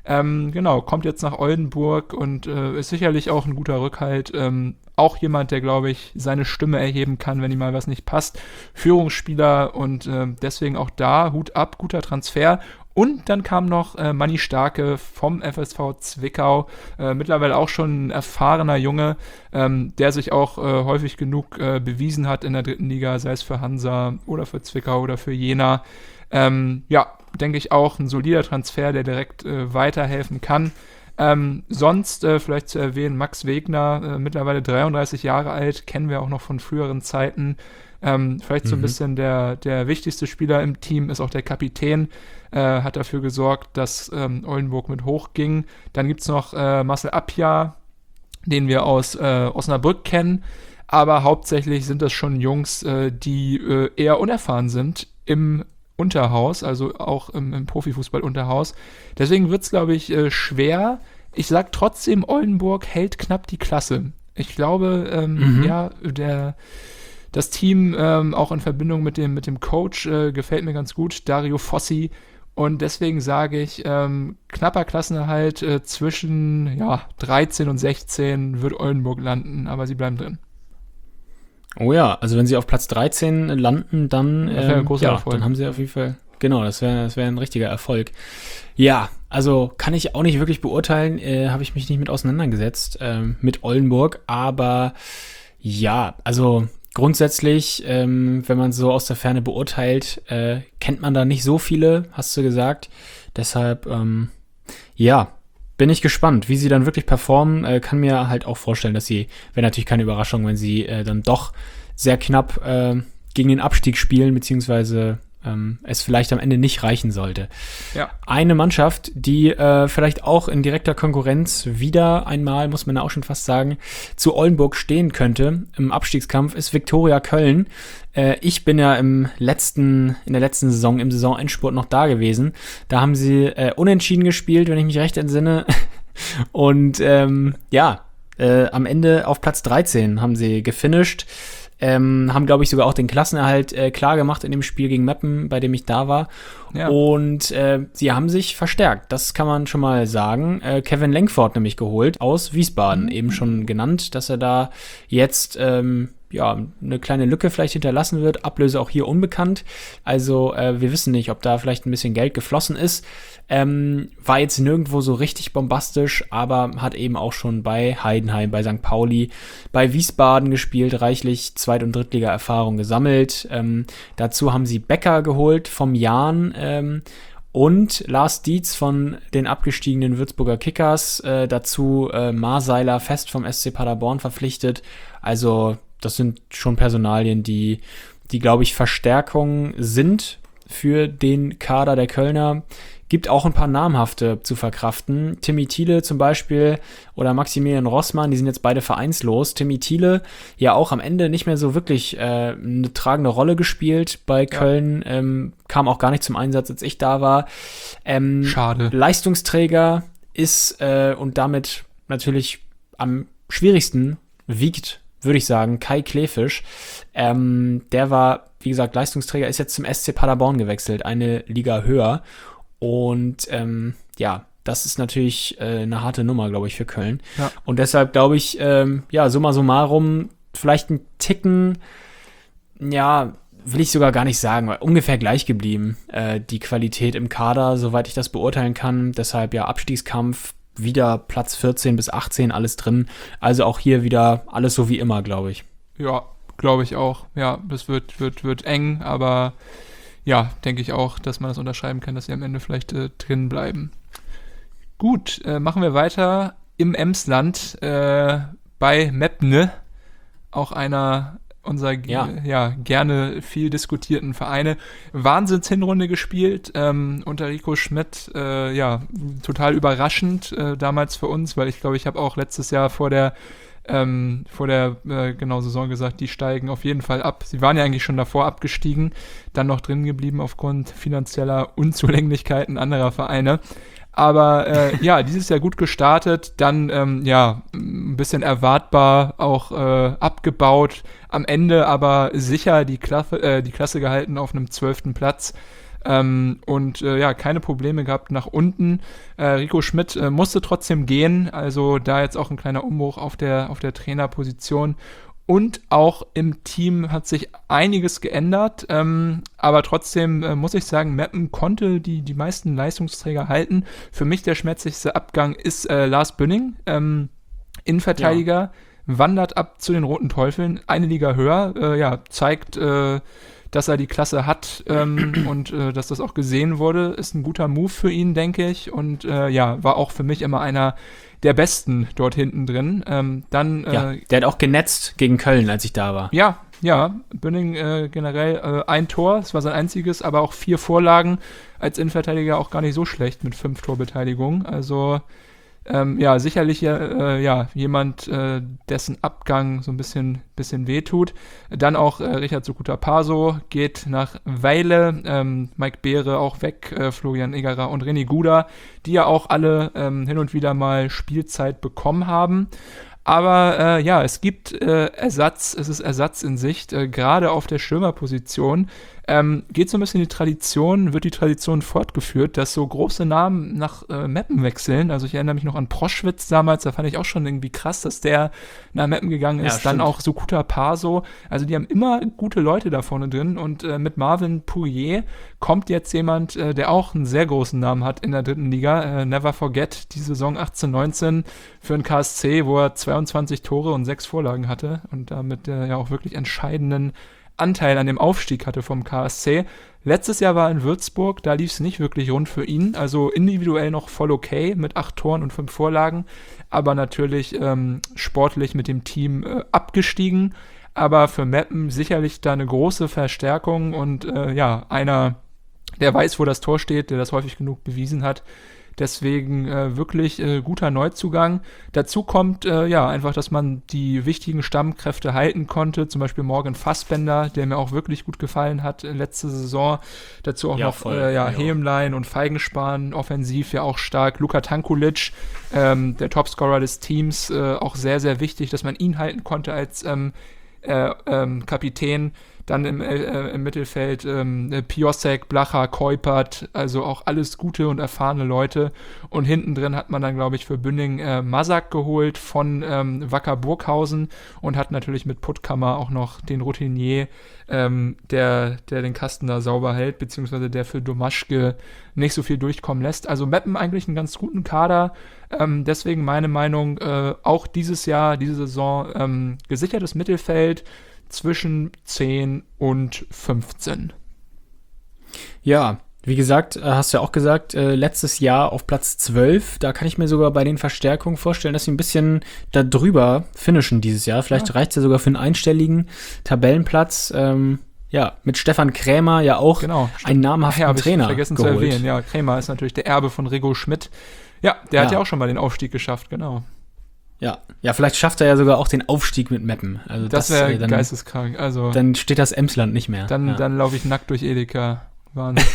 Kommt jetzt nach Oldenburg und ist sicherlich auch ein guter Rückhalt. Auch jemand, der, glaube ich, seine Stimme erheben kann, wenn ihm mal was nicht passt. Führungsspieler und deswegen auch da, Hut ab, guter Transfer. Und dann kam noch Manni Starke vom FSV Zwickau, mittlerweile auch schon ein erfahrener Junge, der sich auch häufig genug bewiesen hat in der dritten Liga, sei es für Hansa oder für Zwickau oder für Jena. Denke ich auch ein solider Transfer, der direkt weiterhelfen kann. Sonst vielleicht zu erwähnen, Max Wegner, mittlerweile 33 Jahre alt, kennen wir auch noch von früheren Zeiten. Vielleicht so ein bisschen der wichtigste Spieler im Team, ist auch der Kapitän, hat dafür gesorgt, dass Oldenburg mit hochging. Dann gibt es noch Marcel Appia, den wir aus Osnabrück kennen, aber hauptsächlich sind das schon Jungs, die eher unerfahren sind im Unterhaus, also auch im Profifußball-Unterhaus. Deswegen wird es, glaube ich, schwer. Ich sage trotzdem, Oldenburg hält knapp die Klasse. Ich glaube, das Team auch in Verbindung mit dem Coach gefällt mir ganz gut, Dario Fossi. Und deswegen sage ich, knapper Klassenerhalt zwischen 13 und 16 wird Oldenburg landen, aber sie bleiben drin. Oh ja, also wenn sie auf Platz 13 landen, dann, das wäre ein großer Erfolg. Dann haben sie auf jeden Fall, genau, das wäre ein richtiger Erfolg. Ja, also kann ich auch nicht wirklich beurteilen, habe ich mich nicht mit auseinandergesetzt, mit Oldenburg, aber ja, also grundsätzlich, wenn man so aus der Ferne beurteilt, kennt man da nicht so viele, hast du gesagt. Deshalb, bin ich gespannt, wie sie dann wirklich performen. Kann mir halt auch vorstellen, dass sie, wäre natürlich keine Überraschung, wenn sie dann doch sehr knapp gegen den Abstieg spielen, beziehungsweise es vielleicht am Ende nicht reichen sollte. Ja. Eine Mannschaft, die vielleicht auch in direkter Konkurrenz wieder einmal, muss man ja auch schon fast sagen, zu Oldenburg stehen könnte im Abstiegskampf, ist Viktoria Köln. Ich bin ja in der letzten Saison, im Saisonendspurt noch da gewesen. Da haben sie unentschieden gespielt, wenn ich mich recht entsinne. Und am Ende auf Platz 13 haben sie gefinisht. Haben, glaube ich, sogar auch den Klassenerhalt klar gemacht in dem Spiel gegen Meppen, bei dem ich da war. Ja. Und sie haben sich verstärkt, das kann man schon mal sagen. Kevin Lenkford nämlich geholt aus Wiesbaden, eben schon genannt, dass er da jetzt eine kleine Lücke vielleicht hinterlassen wird. Ablöse auch hier unbekannt. Also wir wissen nicht, ob da vielleicht ein bisschen Geld geflossen ist. War jetzt nirgendwo so richtig bombastisch, aber hat eben auch schon bei Heidenheim, bei St. Pauli, bei Wiesbaden gespielt, reichlich Zweit- und Drittliga-Erfahrung gesammelt. Dazu haben sie Becker geholt vom Jahn und Lars Dietz von den abgestiegenen Würzburger Kickers. Dazu Marseiler fest vom SC Paderborn verpflichtet. Also das sind schon Personalien, die glaube ich, Verstärkung sind für den Kader der Kölner. Gibt auch ein paar namhafte zu verkraften. Timmy Thiele zum Beispiel oder Maximilian Rossmann, die sind jetzt beide vereinslos. Timmy Thiele ja auch am Ende nicht mehr so wirklich eine tragende Rolle gespielt bei Köln. Kam auch gar nicht zum Einsatz, als ich da war. Schade. Leistungsträger ist und damit natürlich am schwierigsten wiegt, würde ich sagen, Kai Klefisch. Der war, wie gesagt, Leistungsträger, ist jetzt zum SC Paderborn gewechselt, eine Liga höher. Und das ist natürlich eine harte Nummer, glaube ich, für Köln. Ja. Und deshalb glaube ich, summa summarum, vielleicht ein Ticken, will ich sogar gar nicht sagen, weil ungefähr gleich geblieben, die Qualität im Kader, soweit ich das beurteilen kann. Deshalb Abstiegskampf, wieder Platz 14 bis 18, alles drin. Also auch hier wieder alles so wie immer, glaube ich. Ja, glaube ich auch. Ja, das wird eng, aber ja, denke ich auch, dass man das unterschreiben kann, dass sie am Ende vielleicht drin bleiben. Gut, machen wir weiter im Emsland bei Meppne, auch einer unserer gerne viel diskutierten Vereine. Wahnsinns-Hinrunde gespielt unter Rico Schmidt, total überraschend damals für uns, weil ich glaube, ich habe auch letztes Jahr vor der Saison gesagt, die steigen auf jeden Fall ab. Sie waren ja eigentlich schon davor abgestiegen, dann noch drin geblieben aufgrund finanzieller Unzulänglichkeiten anderer Vereine. Aber dieses Jahr gut gestartet, dann ein bisschen erwartbar auch abgebaut, am Ende aber sicher die Klasse gehalten auf einem 12. Platz. Keine Probleme gehabt nach unten. Rico Schmidt musste trotzdem gehen, also da jetzt auch ein kleiner Umbruch auf der Trainerposition. Und auch im Team hat sich einiges geändert, aber trotzdem muss ich sagen, Meppen konnte die meisten Leistungsträger halten. Für mich der schmerzlichste Abgang ist Lars Bünning, Innenverteidiger, wandert ab zu den Roten Teufeln, eine Liga höher, zeigt, dass er die Klasse hat und dass das auch gesehen wurde, ist ein guter Move für ihn, denke ich. Und war auch für mich immer einer der Besten dort hinten drin. Der hat auch genetzt gegen Köln, als ich da war. Ja, Bünning generell ein Tor, das war sein einziges, aber auch 4 Vorlagen als Innenverteidiger auch gar nicht so schlecht mit 5 Torbeteiligung. Also sicherlich jemand, dessen Abgang so ein bisschen wehtut. Dann auch Richard Sukuta-Paso geht nach Weile, Mike Beere auch weg, Florian Egerer und René Guda, die ja auch alle hin und wieder mal Spielzeit bekommen haben. Aber es gibt Ersatz, es ist Ersatz in Sicht, gerade auf der Stürmerposition. Geht so ein bisschen wird die Tradition fortgeführt, dass so große Namen nach Meppen wechseln. Also ich erinnere mich noch an Proschwitz damals, da fand ich auch schon irgendwie krass, dass der nach Meppen gegangen ist. Ja, dann auch Sukuta Paso. Also die haben immer gute Leute da vorne drin und mit Marvin Pourier kommt jetzt jemand, der auch einen sehr großen Namen hat in der 3. Liga. Never forget, die Saison 18/19 für den KSC, wo er 22 Tore und 6 Vorlagen hatte und damit ja auch wirklich entscheidenden Anteil an dem Aufstieg hatte vom KSC. Letztes Jahr war er in Würzburg, da lief es nicht wirklich rund für ihn, also individuell noch voll okay mit 8 Toren und 5 Vorlagen, aber natürlich sportlich mit dem Team abgestiegen, aber für Meppen sicherlich da eine große Verstärkung und einer, der weiß, wo das Tor steht, der das häufig genug bewiesen hat. Deswegen wirklich guter Neuzugang. Dazu kommt einfach, dass man die wichtigen Stammkräfte halten konnte. Zum Beispiel Morgan Fassbender, der mir auch wirklich gut gefallen hat letzte Saison. Dazu auch noch Hemlein und Feigenspahn, offensiv ja auch stark. Luka Tankulic, der Topscorer des Teams, auch sehr, sehr wichtig, dass man ihn halten konnte als Kapitän. Dann im Mittelfeld Piosek, Blacher, Keupert, also auch alles gute und erfahrene Leute. Und hinten drin hat man dann, glaube ich, für Bünding Masak geholt von Wacker Burghausen und hat natürlich mit Puttkammer auch noch den Routinier, der den Kasten da sauber hält, beziehungsweise der für Domaschke nicht so viel durchkommen lässt. Also Meppen eigentlich einen ganz guten Kader. Deswegen meine Meinung, auch diese Saison gesichertes Mittelfeld, zwischen 10 und 15. Ja, wie gesagt, hast du ja auch gesagt, letztes Jahr auf Platz 12, da kann ich mir sogar bei den Verstärkungen vorstellen, dass sie ein bisschen da drüber finishen dieses Jahr. Vielleicht reicht es ja sogar für einen einstelligen Tabellenplatz. Mit Stefan Krämer ja auch einen namhaften Trainer ich vergessen geholt. Zu erwähnen. Ja, Krämer ist natürlich der Erbe von Rigo Schmidt. Ja, der hat ja auch schon mal den Aufstieg geschafft, genau. Ja, vielleicht schafft er ja sogar auch den Aufstieg mit Meppen. Also das wäre geisteskrank. Also dann steht das Emsland nicht mehr. Dann laufe ich nackt durch Edeka. Wahnsinn.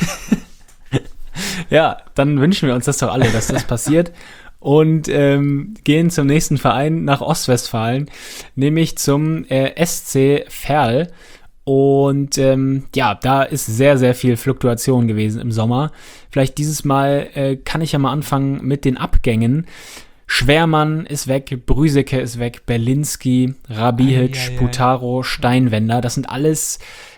Ja, dann wünschen wir uns das doch alle, dass das passiert. Und gehen zum nächsten Verein nach Ostwestfalen, nämlich zum SC Verl. Und da ist sehr, sehr viel Fluktuation gewesen im Sommer. Vielleicht dieses Mal kann ich ja mal anfangen mit den Abgängen. Schwermann ist weg, Brüseke ist weg, Berlinski, Rabihic, Putaro, Steinwender. Das sind alles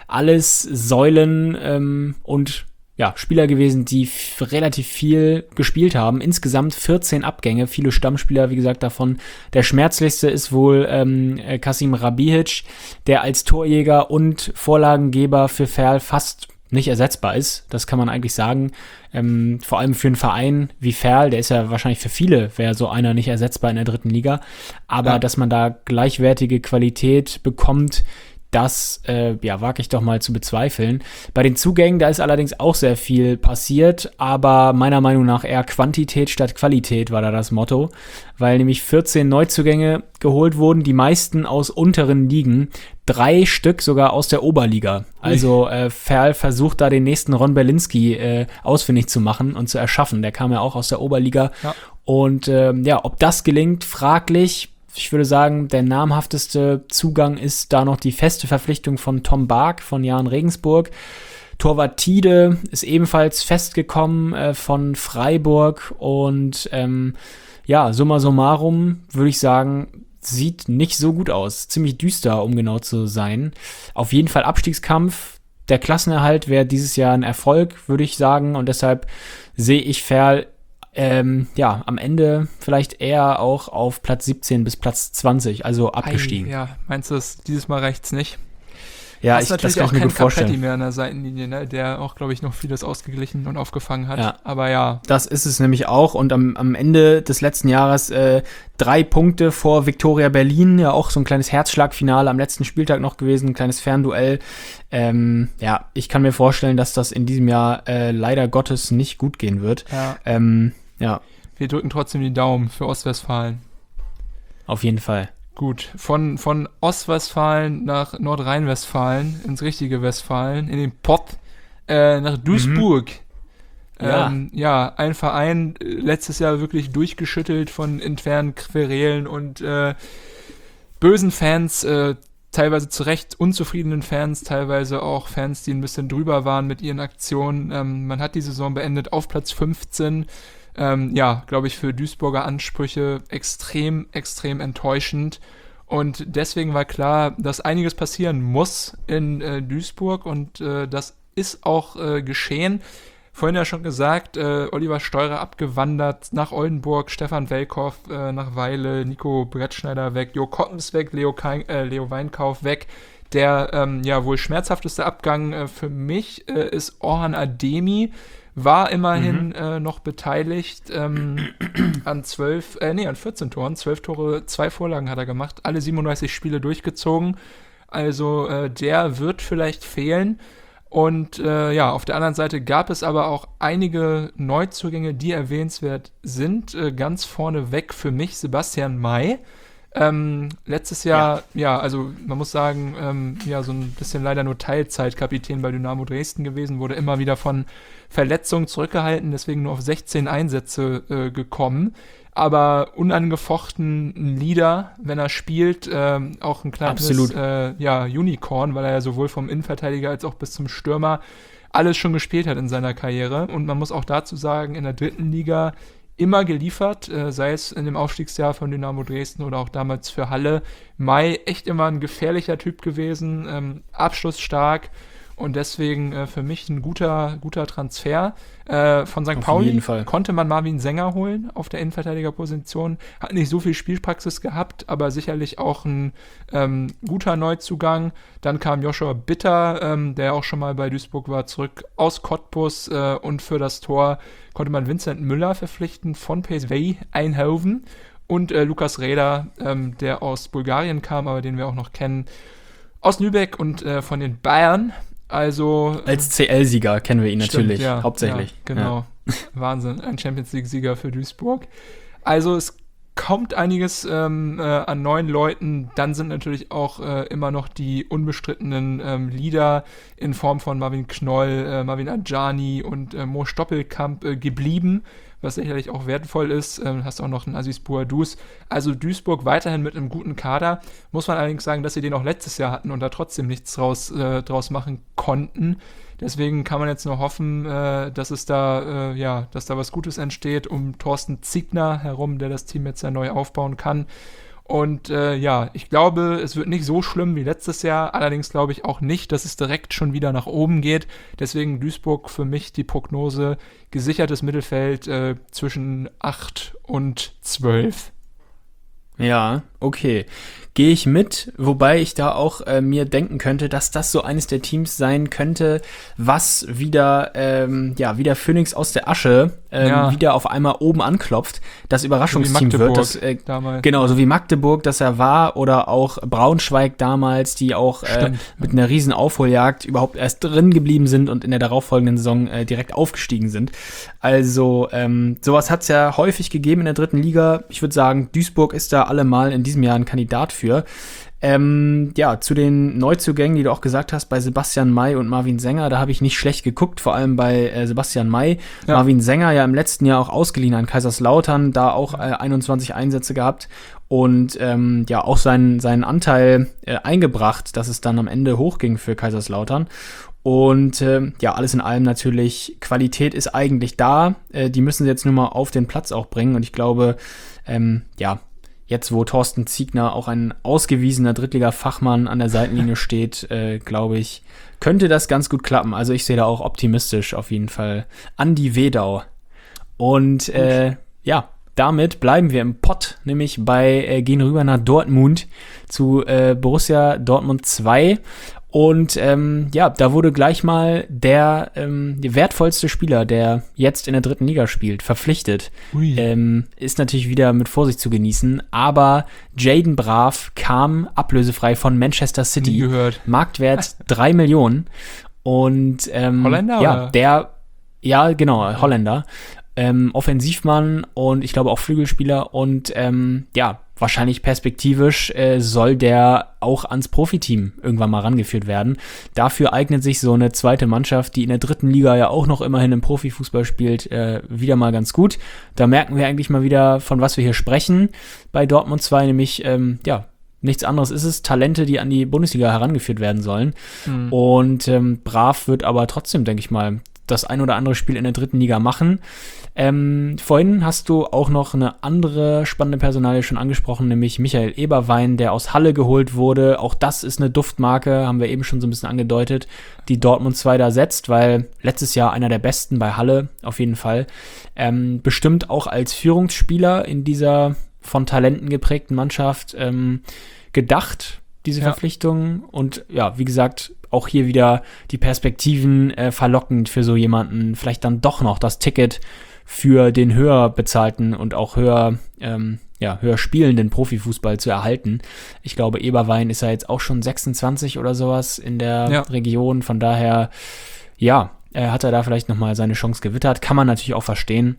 Säulen und Spieler gewesen, die relativ viel gespielt haben. Insgesamt 14 Abgänge, viele Stammspieler, wie gesagt, davon. Der schmerzlichste ist wohl Kasim Rabihic, der als Torjäger und Vorlagengeber für Verl fast nicht ersetzbar ist. Das kann man eigentlich sagen. Vor allem für einen Verein wie Verl, der ist ja wahrscheinlich für viele, wäre so einer nicht ersetzbar in der 3. Liga. Aber dass man da gleichwertige Qualität bekommt, das wage ich doch mal zu bezweifeln. Bei den Zugängen, da ist allerdings auch sehr viel passiert, aber meiner Meinung nach eher Quantität statt Qualität war da das Motto, weil nämlich 14 Neuzugänge geholt wurden, die meisten aus unteren Ligen, 3 Stück sogar aus der Oberliga. Also Verl versucht da den nächsten Ron Berlinski ausfindig zu machen und zu erschaffen. Der kam ja auch aus der Oberliga. Ja. Und ob das gelingt, fraglich. Ich würde sagen, der namhafteste Zugang ist da noch die feste Verpflichtung von Tom Bark von Jahn Regensburg. Torwart Tide ist ebenfalls festgekommen von Freiburg und summa summarum würde ich sagen, sieht nicht so gut aus. Ziemlich düster, um genau zu sein. Auf jeden Fall Abstiegskampf. Der Klassenerhalt wäre dieses Jahr ein Erfolg, würde ich sagen. Und deshalb sehe ich Verl am Ende vielleicht eher auch auf Platz 17 bis Platz 20, also abgestiegen. Meinst du, dieses Mal reicht's nicht? Ja, das kann ich mir gut vorstellen. Capetti mehr an der Seitenlinie, ne? Der auch, glaube ich, noch vieles ausgeglichen und aufgefangen hat. Ja. Aber das ist es nämlich auch. Und am Ende des letzten Jahres 3 Punkte vor Viktoria Berlin, ja auch so ein kleines Herzschlagfinale am letzten Spieltag noch gewesen, ein kleines Fernduell. Ich kann mir vorstellen, dass das in diesem Jahr leider Gottes nicht gut gehen wird. Wir drücken trotzdem die Daumen für Ostwestfalen. Auf jeden Fall. Gut, von Ostwestfalen nach Nordrhein-Westfalen, ins richtige Westfalen, in den Pott, nach Duisburg. Ein Verein, letztes Jahr wirklich durchgeschüttelt von internen Querelen und bösen Fans, teilweise zu Recht unzufriedenen Fans, teilweise auch Fans, die ein bisschen drüber waren mit ihren Aktionen. Man hat die Saison beendet auf Platz 15. Glaube ich, für Duisburger Ansprüche extrem, extrem enttäuschend. Und deswegen war klar, dass einiges passieren muss in Duisburg und das ist auch geschehen. Vorhin ja schon gesagt, Oliver Steurer abgewandert nach Oldenburg, Stefan Welkow nach Weile, Nico Brettschneider weg, Jo Kottens weg, Leo Weinkauf weg. Der wohl schmerzhafteste Abgang für mich ist Orhan Ademi, war immerhin noch beteiligt an 14 Toren, 12 Tore, 2 Vorlagen hat er gemacht, alle 37 Spiele durchgezogen, also der wird vielleicht fehlen. Und auf der anderen Seite gab es aber auch einige Neuzugänge, die erwähnenswert sind. Ganz vorne weg für mich Sebastian May. Letztes Jahr, also man muss sagen, so ein bisschen leider nur Teilzeitkapitän bei Dynamo Dresden gewesen, wurde immer wieder von Verletzungen zurückgehalten, deswegen nur auf 16 Einsätze gekommen. Aber unangefochten ein Leader, wenn er spielt, auch ein kleines Unicorn, weil er ja sowohl vom Innenverteidiger als auch bis zum Stürmer alles schon gespielt hat in seiner Karriere. Und man muss auch dazu sagen, in der 3. Liga immer geliefert, sei es in dem Aufstiegsjahr von Dynamo Dresden oder auch damals für Halle. May echt immer ein gefährlicher Typ gewesen, abschlussstark. Und deswegen für mich ein guter Transfer. Von St. Pauli konnte man Marvin Sänger holen auf der Innenverteidigerposition. Hat nicht so viel Spielpraxis gehabt, aber sicherlich auch ein guter Neuzugang. Dann kam Joshua Bitter, der auch schon mal bei Duisburg war, zurück aus Cottbus. Und für das Tor konnte man Vincent Müller verpflichten von PSV Eindhoven. Und Lukas Reda, der aus Bulgarien kam, aber den wir auch noch kennen, aus Lübeck und von den Bayern. Also als CL-Sieger kennen wir ihn natürlich, hauptsächlich. Ja, genau. Ja. Wahnsinn, ein Champions-League-Sieger für Duisburg. Also es kommt einiges an neuen Leuten. Dann sind natürlich auch immer noch die unbestrittenen Leader in Form von Marvin Knoll, Marvin Adjani und Mo Stoppelkamp geblieben, was sicherlich auch wertvoll ist. Hast auch noch einen Aziz Bouadouz. Also Duisburg weiterhin mit einem guten Kader. Muss man allerdings sagen, dass sie den auch letztes Jahr hatten und da trotzdem nichts draus machen konnten. Deswegen kann man jetzt nur hoffen, dass es da, dass da was Gutes entsteht um Thorsten Ziegner herum, der das Team jetzt ja neu aufbauen kann. Und ich glaube, es wird nicht so schlimm wie letztes Jahr. Allerdings glaube ich auch nicht, dass es direkt schon wieder nach oben geht. Deswegen Duisburg für mich die Prognose: gesichertes Mittelfeld zwischen 8 und 12. Ja, okay. Gehe ich mit, wobei ich da auch mir denken könnte, dass das so eines der Teams sein könnte, was wieder wie der Phönix aus der Asche wieder auf einmal oben anklopft, das Überraschungsteam so wird. Das, genau, so wie Magdeburg, das er war, oder auch Braunschweig damals, die auch mit einer riesen Aufholjagd überhaupt erst drin geblieben sind und in der darauffolgenden Saison direkt aufgestiegen sind. Also sowas hat es ja häufig gegeben in der 3. Liga. Ich würde sagen, Duisburg ist da allemal in diesem Jahr ein Kandidat für. Zu den Neuzugängen, die du auch gesagt hast, bei Sebastian May und Marvin Sänger, da habe ich nicht schlecht geguckt, vor allem bei Sebastian May. Ja. Marvin Sänger ja im letzten Jahr auch ausgeliehen an Kaiserslautern, da auch 21 Einsätze gehabt und auch seinen Anteil eingebracht, dass es dann am Ende hochging für Kaiserslautern. Und alles in allem natürlich, Qualität ist eigentlich da, die müssen sie jetzt nur mal auf den Platz auch bringen und ich glaube, jetzt, wo Thorsten Ziegner, auch ein ausgewiesener Drittliga-Fachmann, an der Seitenlinie steht, glaube ich, könnte das ganz gut klappen. Also ich sehe da auch optimistisch auf jeden Fall Andi Wedau. Und damit bleiben wir im Pott, nämlich gehen rüber nach Dortmund zu Borussia Dortmund 2. Und da wurde gleich mal der wertvollste Spieler, der jetzt in der 3. Liga spielt, verpflichtet. Ist natürlich wieder mit Vorsicht zu genießen, aber Jayden Braaf kam ablösefrei von Manchester City. Nie gehört. Marktwert 3 Millionen. Und Holländer? Holländer. Offensivmann und ich glaube auch Flügelspieler und wahrscheinlich perspektivisch soll der auch ans Profiteam irgendwann mal rangeführt werden. Dafür eignet sich so eine zweite Mannschaft, die in der 3. Liga ja auch noch immerhin im Profifußball spielt, wieder mal ganz gut. Da merken wir eigentlich mal wieder, von was wir hier sprechen bei Dortmund 2, nämlich nichts anderes ist es, Talente, die an die Bundesliga herangeführt werden sollen. Und Brav wird aber trotzdem, denke ich mal, das ein oder andere Spiel in der 3. Liga machen. Vorhin hast du auch noch eine andere spannende Personalie schon angesprochen, nämlich Michael Eberwein, der aus Halle geholt wurde. Auch das ist eine Duftmarke, haben wir eben schon so ein bisschen angedeutet, die Dortmund 2 da setzt, weil letztes Jahr einer der Besten bei Halle, auf jeden Fall. Bestimmt auch als Führungsspieler in dieser von Talenten geprägten Mannschaft gedacht, diese Verpflichtung. Und ja, wie gesagt, auch hier wieder die Perspektiven verlockend für so jemanden, vielleicht dann doch noch das Ticket für den höher bezahlten und auch höher spielenden Profifußball zu erhalten. Ich glaube, Eberwein ist ja jetzt auch schon 26 oder sowas in der Region. Von daher, hat er da vielleicht nochmal seine Chance gewittert. Kann man natürlich auch verstehen.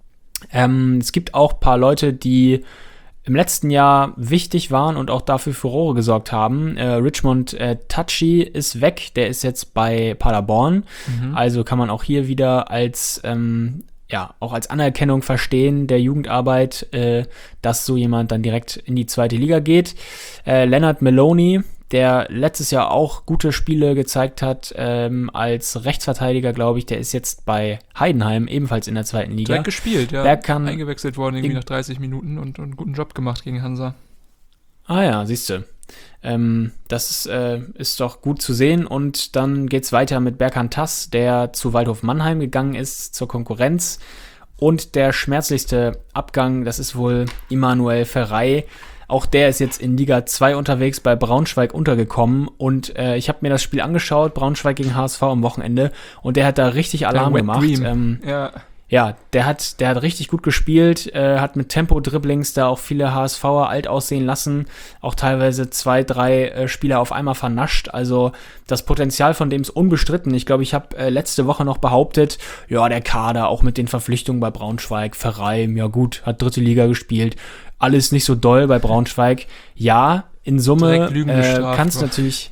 Es gibt auch ein paar Leute, die im letzten Jahr wichtig waren und auch dafür Furore gesorgt haben. Richmond Tachi ist weg, der ist jetzt bei Paderborn. Also kann man auch hier wieder als auch als Anerkennung verstehen der Jugendarbeit, dass so jemand dann direkt in die 2. Liga geht. Leonard Maloney, der letztes Jahr auch gute Spiele gezeigt hat als Rechtsverteidiger, glaube ich, der ist jetzt bei Heidenheim, ebenfalls in der 2. Liga. Direkt gespielt, ja. Eingewechselt worden irgendwie nach 30 Minuten und einen guten Job gemacht gegen Hansa. Ah ja, siehst du. Das ist doch gut zu sehen. Und dann geht's weiter mit Berkan Tass, der zu Waldhof Mannheim gegangen ist, zur Konkurrenz. Und der schmerzlichste Abgang, das ist wohl Immanuel Ferrei. Auch der ist jetzt in Liga 2 unterwegs, bei Braunschweig untergekommen. Und ich habe mir das Spiel angeschaut, Braunschweig gegen HSV am Wochenende. Und der hat da richtig Alarm gemacht. Ja, der hat richtig gut gespielt, hat mit Tempo-Dribblings da auch viele HSVer alt aussehen lassen, auch teilweise 2, 3 Spieler auf einmal vernascht. Also das Potenzial von dem ist unbestritten. Ich glaube, ich habe letzte Woche noch behauptet, ja, der Kader, auch mit den Verpflichtungen bei Braunschweig, Ferrei, ja gut, hat 3. Liga gespielt, alles nicht so doll bei Braunschweig. Ja, in Summe kann es natürlich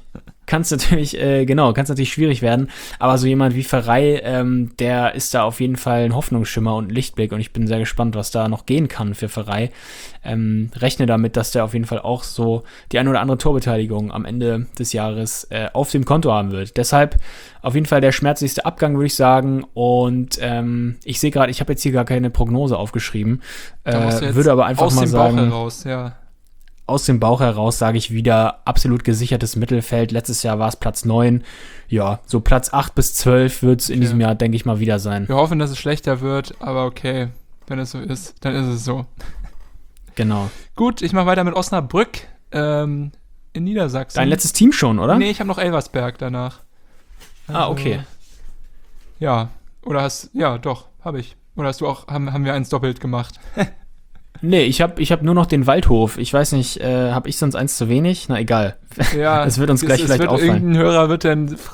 schwierig werden, aber so jemand wie Ferrei, der ist da auf jeden Fall ein Hoffnungsschimmer und ein Lichtblick und ich bin sehr gespannt, was da noch gehen kann für Ferrei. Rechne damit, dass der auf jeden Fall auch so die ein oder andere Torbeteiligung am Ende des Jahres auf dem Konto haben wird. Deshalb auf jeden Fall der schmerzlichste Abgang, würde ich sagen, und ich sehe gerade, ich habe jetzt hier gar keine Prognose aufgeschrieben, würde aber einfach mal sagen, Bauch heraus, ja. Aus dem Bauch heraus sage ich wieder, absolut gesichertes Mittelfeld. Letztes Jahr war es Platz 9. Ja, so Platz 8 bis 12 wird es in diesem Jahr, denke ich mal, wieder sein. Wir hoffen, dass es schlechter wird, aber okay, wenn es so ist, dann ist es so. Genau. Gut, ich mache weiter mit Osnabrück in Niedersachsen. Dein letztes Team schon, oder? Nee, ich habe noch Elversberg danach. Okay. Ja, doch, habe ich. Oder hast du auch, haben wir eins doppelt gemacht? Nee, ich hab nur noch den Waldhof. Ich weiß nicht, habe ich sonst eins zu wenig? Na, egal. Ja, es wird uns gleich vielleicht auffallen. Irgendein Hörer wird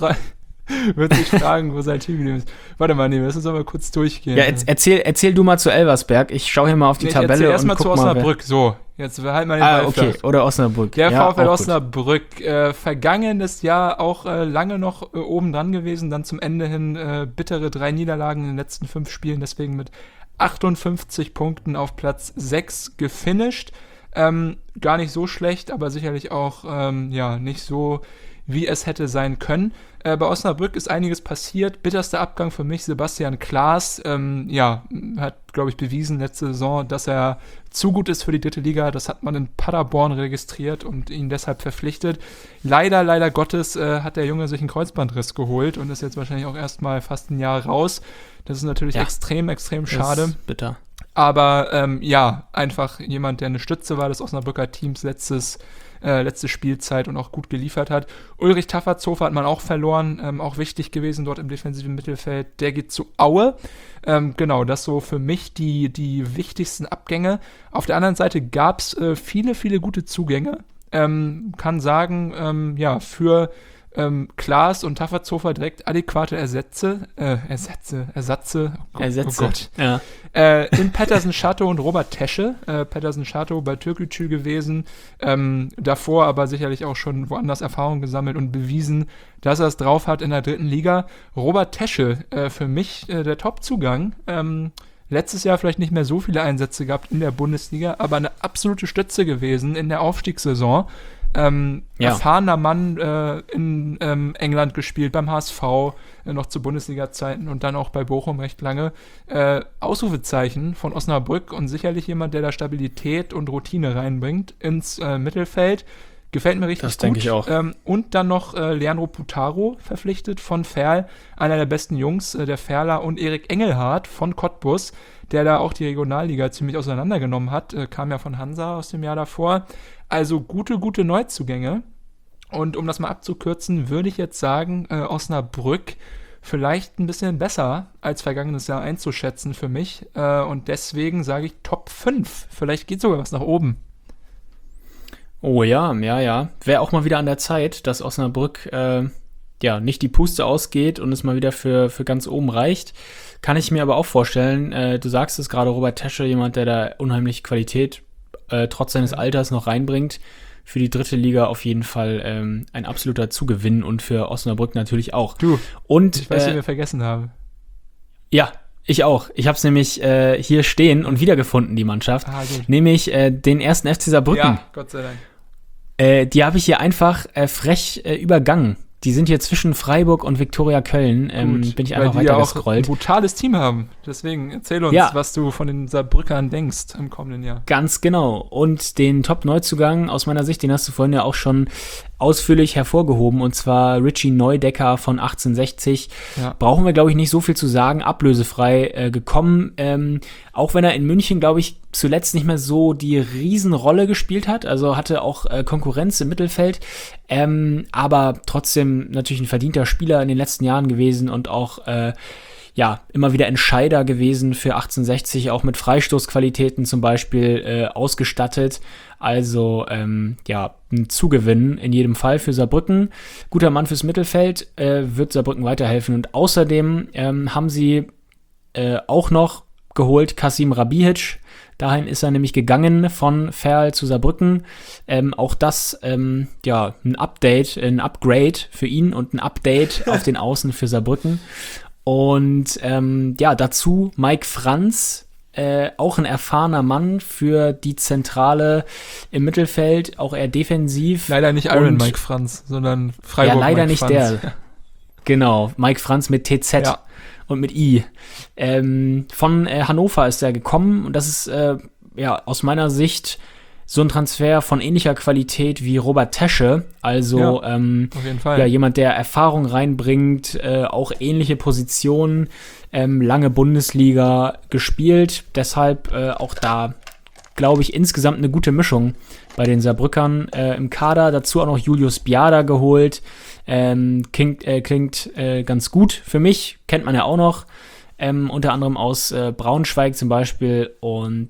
sich fragen, wo sein Team geblieben ist. Warte mal, lass uns aber kurz durchgehen. Ja, erzähl du mal zu Elversberg. Ich schaue hier mal auf die Tabelle. Ich erzähl erstmal zu Osnabrück. So, jetzt halten wir den Ball okay. flach. Oder Osnabrück. Der VfL Osnabrück, vergangenes Jahr auch lange noch oben dran gewesen, dann zum Ende hin bittere 3 Niederlagen in den letzten 5 Spielen, deswegen mit 58 Punkten auf Platz 6 gefinisht. Gar nicht so schlecht, aber sicherlich auch nicht so, wie es hätte sein können. Bei Osnabrück ist einiges passiert. Bitterster Abgang für mich, Sebastian Klaas. Hat, glaube ich, bewiesen letzte Saison, dass er zu gut ist für die 3. Liga. Das hat man in Paderborn registriert und ihn deshalb verpflichtet. Leider Gottes hat der Junge sich einen Kreuzbandriss geholt und ist jetzt wahrscheinlich auch erstmal fast ein Jahr raus. Das ist natürlich extrem schade. Ist bitter. Aber einfach jemand, der eine Stütze war des Osnabrücker Teams letzte Spielzeit und auch gut geliefert hat. Ulrich Taffertshofer hat man auch verloren, auch wichtig gewesen dort im defensiven Mittelfeld. Der geht zu Aue. Das so für mich die wichtigsten Abgänge. Auf der anderen Seite gab es viele gute Zugänge. Kann sagen, für Klaas und Taffertshofer direkt adäquate Ersätze. Oh Gott. Ja. In Pettersen Schato und Robert Tesche. Pettersen Schato bei Türkgücü gewesen. Davor aber sicherlich auch schon woanders Erfahrung gesammelt und bewiesen, dass er es drauf hat in der 3. Liga. Robert Tesche, für mich der Top-Zugang. letztes Jahr vielleicht nicht mehr so viele Einsätze gehabt in der Bundesliga, aber eine absolute Stütze gewesen in der Aufstiegssaison. Erfahrener Mann in England gespielt, beim HSV, noch zu Bundesliga-Zeiten und dann auch bei Bochum recht lange. Ausrufezeichen von Osnabrück und sicherlich jemand, der da Stabilität und Routine reinbringt ins Mittelfeld. Gefällt mir richtig gut. Das denke ich auch. Und dann noch Leandro Putaro verpflichtet von Verl, einer der besten Jungs, der Verler, und Erik Engelhardt von Cottbus, der da auch die Regionalliga ziemlich auseinandergenommen hat, kam ja von Hansa aus dem Jahr davor. Also gute Neuzugänge. Und um das mal abzukürzen, würde ich jetzt sagen, Osnabrück vielleicht ein bisschen besser als vergangenes Jahr einzuschätzen für mich. Und deswegen sage ich Top 5. Vielleicht geht sogar was nach oben. Oh ja. Wäre auch mal wieder an der Zeit, dass Osnabrück nicht die Puste ausgeht und es mal wieder für ganz oben reicht. Kann ich mir aber auch vorstellen. Du sagst es gerade, Robert Tesche, jemand, der da unheimlich Qualität trotz seines Alters noch reinbringt. Für die dritte Liga auf jeden Fall ein absoluter Zugewinn und für Osnabrück natürlich auch. Und ich weiß, wen wir vergessen haben. Ja, ich auch. Ich habe es nämlich hier stehen und wiedergefunden, die Mannschaft. Nämlich den ersten FC Saarbrücken. Ja, Gott sei Dank. Die habe ich hier einfach frech übergangen. Die sind hier zwischen Freiburg und Viktoria Köln. Bin ich einfach weiter gescrollt. Weil die auch ein brutales Team haben. Deswegen erzähl uns, was du von den Saarbrückern denkst im kommenden Jahr. Ganz genau. Und den Top-Neuzugang aus meiner Sicht, den hast du vorhin ja auch schon ausführlich hervorgehoben, und zwar Richie Neudecker von 1860. Ja. Brauchen wir, glaube ich, nicht so viel zu sagen. Ablösefrei gekommen. Auch wenn er in München, glaube ich, zuletzt nicht mehr so die Riesenrolle gespielt hat. Also hatte auch Konkurrenz im Mittelfeld. Aber trotzdem natürlich ein verdienter Spieler in den letzten Jahren gewesen und auch immer wieder Entscheider gewesen für 1860, auch mit Freistoßqualitäten zum Beispiel ausgestattet. Also ein Zugewinn in jedem Fall für Saarbrücken. Guter Mann fürs Mittelfeld, wird Saarbrücken weiterhelfen. Und außerdem haben sie auch noch geholt Kasim Rabihic. Dahin ist er nämlich gegangen von Verl zu Saarbrücken. Auch das ein Update, ein Upgrade für ihn und ein Update auf den Außen für Saarbrücken. Und dazu Mike Franz, auch ein erfahrener Mann für die Zentrale im Mittelfeld, auch eher defensiv. Leider nicht Iron Mike Franz, sondern Freiburg. Ja, leider Mike nicht Franz. der. Genau, Mike Franz mit TZ und mit I. Von Hannover ist er gekommen, und das ist aus meiner Sicht so ein Transfer von ähnlicher Qualität wie Robert Tesche, also auf jeden Fall. Jemand, der Erfahrung reinbringt, auch ähnliche Positionen, lange Bundesliga gespielt, deshalb auch da, glaube ich, insgesamt eine gute Mischung bei den Saarbrückern im Kader, dazu auch noch Julius Biada geholt, klingt ganz gut für mich, kennt man ja auch noch, unter anderem aus Braunschweig zum Beispiel, und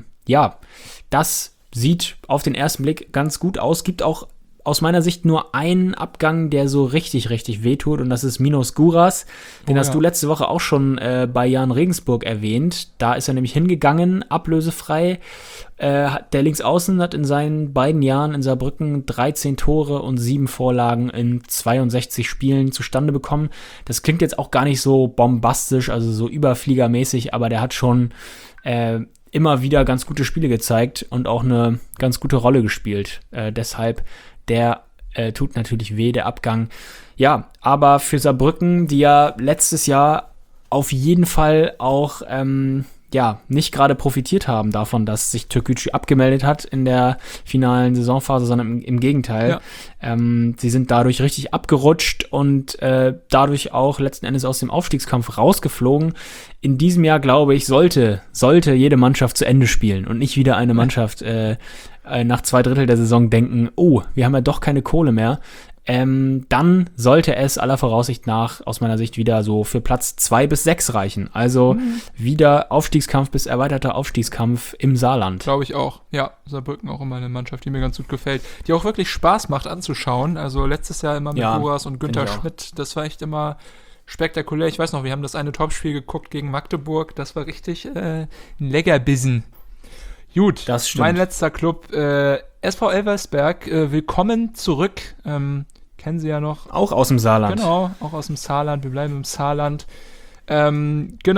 das sieht auf den ersten Blick ganz gut aus. Gibt auch aus meiner Sicht nur einen Abgang, der so richtig wehtut, und das ist Minos Guras. Den hast du letzte Woche auch schon bei Jan Regensburg erwähnt. Da ist er nämlich hingegangen, ablösefrei. Der Linksaußen hat in seinen beiden Jahren in Saarbrücken 13 Tore und 7 Vorlagen in 62 Spielen zustande bekommen. Das klingt jetzt auch gar nicht so bombastisch, also so überfliegermäßig, aber der hat schon immer wieder ganz gute Spiele gezeigt und auch eine ganz gute Rolle gespielt. Deshalb, der tut natürlich weh, der Abgang. Ja, aber für Saarbrücken, die ja letztes Jahr auf jeden Fall auch nicht gerade profitiert haben davon, dass sich Türkgücü abgemeldet hat in der finalen Saisonphase, sondern im Gegenteil. Ja. Sie sind dadurch richtig abgerutscht und dadurch auch letzten Endes aus dem Aufstiegskampf rausgeflogen. In diesem Jahr, glaube ich, sollte jede Mannschaft zu Ende spielen und nicht wieder eine Mannschaft nach 2/3 der Saison denken, oh, wir haben ja doch keine Kohle mehr. Dann sollte es aller Voraussicht nach aus meiner Sicht wieder so für Platz 2 bis 6 reichen. Also wieder Aufstiegskampf bis erweiterter Aufstiegskampf im Saarland. Glaube ich auch. Ja, Saarbrücken auch immer eine Mannschaft, die mir ganz gut gefällt. Die auch wirklich Spaß macht anzuschauen. Also letztes Jahr immer mit Boras und Günther Schmidt. Das war echt immer spektakulär. Ich weiß noch, wir haben das eine Topspiel geguckt gegen Magdeburg. Das war richtig ein Leckerbissen. Gut, das stimmt. Mein letzter Club, SV Elversberg, willkommen zurück. Kennen Sie ja noch. Auch aus dem Saarland. Genau, auch aus dem Saarland. Wir bleiben im Saarland. Genau,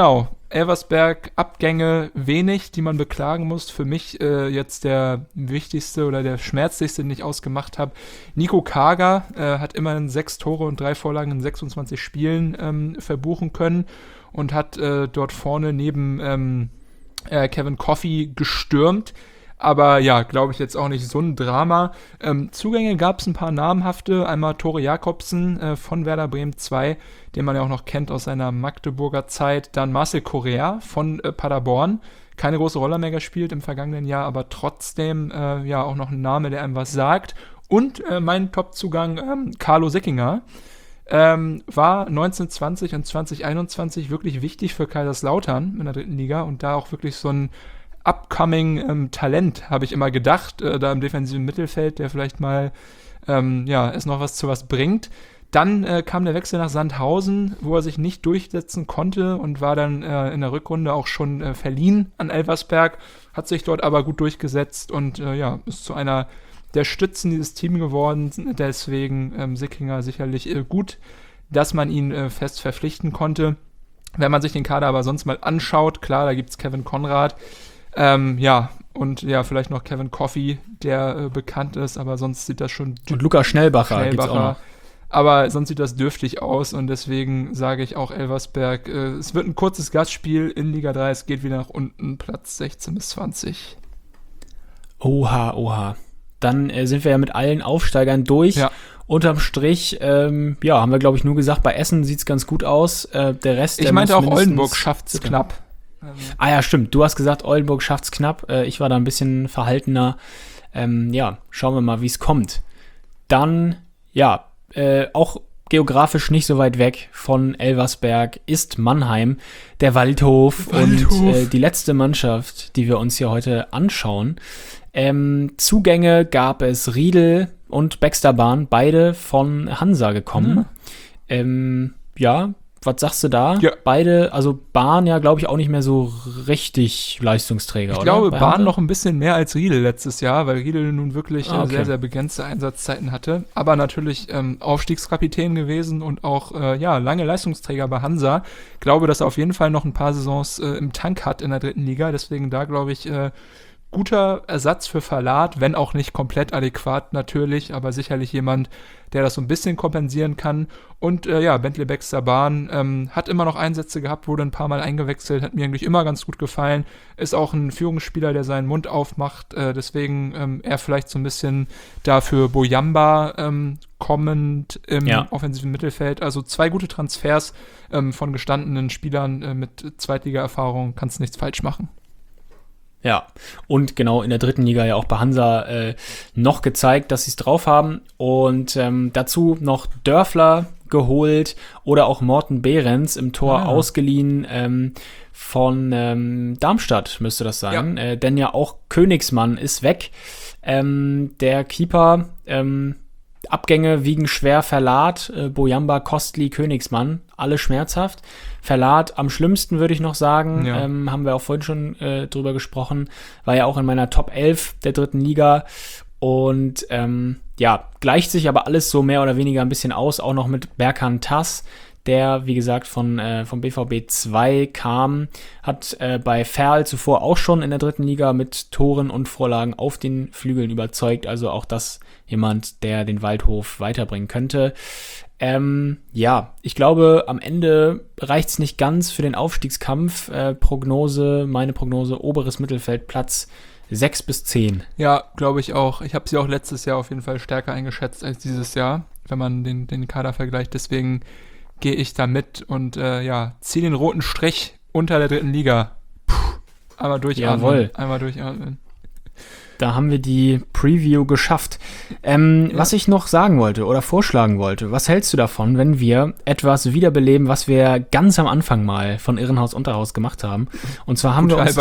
Elversberg, Abgänge wenig, die man beklagen muss. Für mich jetzt der wichtigste oder der schmerzlichste, den ich ausgemacht habe. Nico Kager hat immerhin 6 Tore und 3 Vorlagen in 26 Spielen verbuchen können und hat dort vorne neben Kevin Coffey gestürmt. Aber ja, glaube ich jetzt auch nicht so ein Drama. Zugänge gab es ein paar namhafte. Einmal Tore Jakobsen von Werder Bremen 2, den man ja auch noch kennt aus seiner Magdeburger Zeit. Dann Marcel Correa von Paderborn. Keine große Rolle mehr gespielt im vergangenen Jahr, aber trotzdem ja auch noch ein Name, der einem was sagt. Und mein Top-Zugang, Carlo Sickinger. War 1920 und 2021 wirklich wichtig für Kaiserslautern in der 3. Liga und da auch wirklich so ein upcoming Talent, habe ich immer gedacht, da im defensiven Mittelfeld, der vielleicht mal es noch was zu was bringt. Dann kam der Wechsel nach Sandhausen, wo er sich nicht durchsetzen konnte und war dann in der Rückrunde auch schon verliehen an Elversberg, hat sich dort aber gut durchgesetzt und ist zu einer der Stützen dieses Teams geworden. Deswegen Sickinger sicherlich gut, dass man ihn fest verpflichten konnte. Wenn man sich den Kader aber sonst mal anschaut, klar, da gibt es Kevin Konrad, und vielleicht noch Kevin Coffey, der bekannt ist, aber sonst sieht das schon... Und Lukas Schnellbacher gibt's auch noch. Aber sonst sieht das dürftig aus und deswegen sage ich auch Elversberg, es wird ein kurzes Gastspiel in Liga 3, es geht wieder nach unten, Platz 16 bis 20. Oha. Dann sind wir ja mit allen Aufsteigern durch. Ja. Unterm Strich, haben wir, glaube ich, nur gesagt, bei Essen sieht es ganz gut aus. Der Rest... Ich meinte auch, Oldenburg schafft es knapp. Ja, stimmt. Du hast gesagt, Oldenburg schafft's knapp. Ich war da ein bisschen verhaltener. Schauen wir mal, wie es kommt. Dann, auch geografisch nicht so weit weg von Elversberg ist Mannheim, der Waldhof. Und die letzte Mannschaft, die wir uns hier heute anschauen. Zugänge gab es Riedel und Baxterbahn, beide von Hansa gekommen. Was sagst du da? Ja. Beide, also Bahn ja, glaube ich, auch nicht mehr so richtig Leistungsträger, oder? Ich glaube, Bahn noch ein bisschen mehr als Riedel letztes Jahr, weil Riedel nun wirklich sehr, sehr begrenzte Einsatzzeiten hatte. Aber natürlich Aufstiegskapitän gewesen und auch lange Leistungsträger bei Hansa. Ich glaube, dass er auf jeden Fall noch ein paar Saisons im Tank hat in der 3. Liga. Deswegen da, glaube ich, guter Ersatz für Verlat, wenn auch nicht komplett adäquat natürlich, aber sicherlich jemand, der das so ein bisschen kompensieren kann. Und Bentley Baxter-Bahn hat immer noch Einsätze gehabt, wurde ein paar Mal eingewechselt, hat mir eigentlich immer ganz gut gefallen. Ist auch ein Führungsspieler, der seinen Mund aufmacht, deswegen er vielleicht so ein bisschen dafür Boyamba kommend im offensiven Mittelfeld. Also 2 gute Transfers von gestandenen Spielern mit Zweitliga-Erfahrung, kannst nichts falsch machen. Ja, und genau in der 3. Liga ja auch bei Hansa noch gezeigt, dass sie es drauf haben. Und dazu noch Dörfler geholt oder auch Morten Behrens im Tor ausgeliehen von Darmstadt müsste das sein. Ja. Denn ja auch Königsmann ist weg. Der Keeper, Abgänge wiegen schwer, Verlat, Boyamba, Kostli, Königsmann, alle schmerzhaft. Verlat am schlimmsten, würde ich noch sagen, haben wir auch vorhin schon drüber gesprochen, war ja auch in meiner Top 11 der 3. Liga und gleicht sich aber alles so mehr oder weniger ein bisschen aus, auch noch mit Berkan Tass, der, wie gesagt, vom BVB 2 kam, hat bei Verl zuvor auch schon in der 3. Liga mit Toren und Vorlagen auf den Flügeln überzeugt, also auch das jemand, der den Waldhof weiterbringen könnte. Ich glaube, am Ende reicht es nicht ganz für den Aufstiegskampf. Meine Prognose, oberes Mittelfeld, Platz 6 bis 10. Ja, glaube ich auch. Ich habe sie auch letztes Jahr auf jeden Fall stärker eingeschätzt als dieses Jahr, wenn man den Kader vergleicht. Deswegen gehe ich da mit und ziehe den roten Strich unter der 3. Liga. Einmal durchatmen. Jawohl. Einmal durchatmen. Da haben wir die Preview geschafft. Was ich noch sagen wollte oder vorschlagen wollte, was hältst du davon, wenn wir etwas wiederbeleben, was wir ganz am Anfang mal von Irrenhaus Unterhaus gemacht haben? Und zwar haben wir uns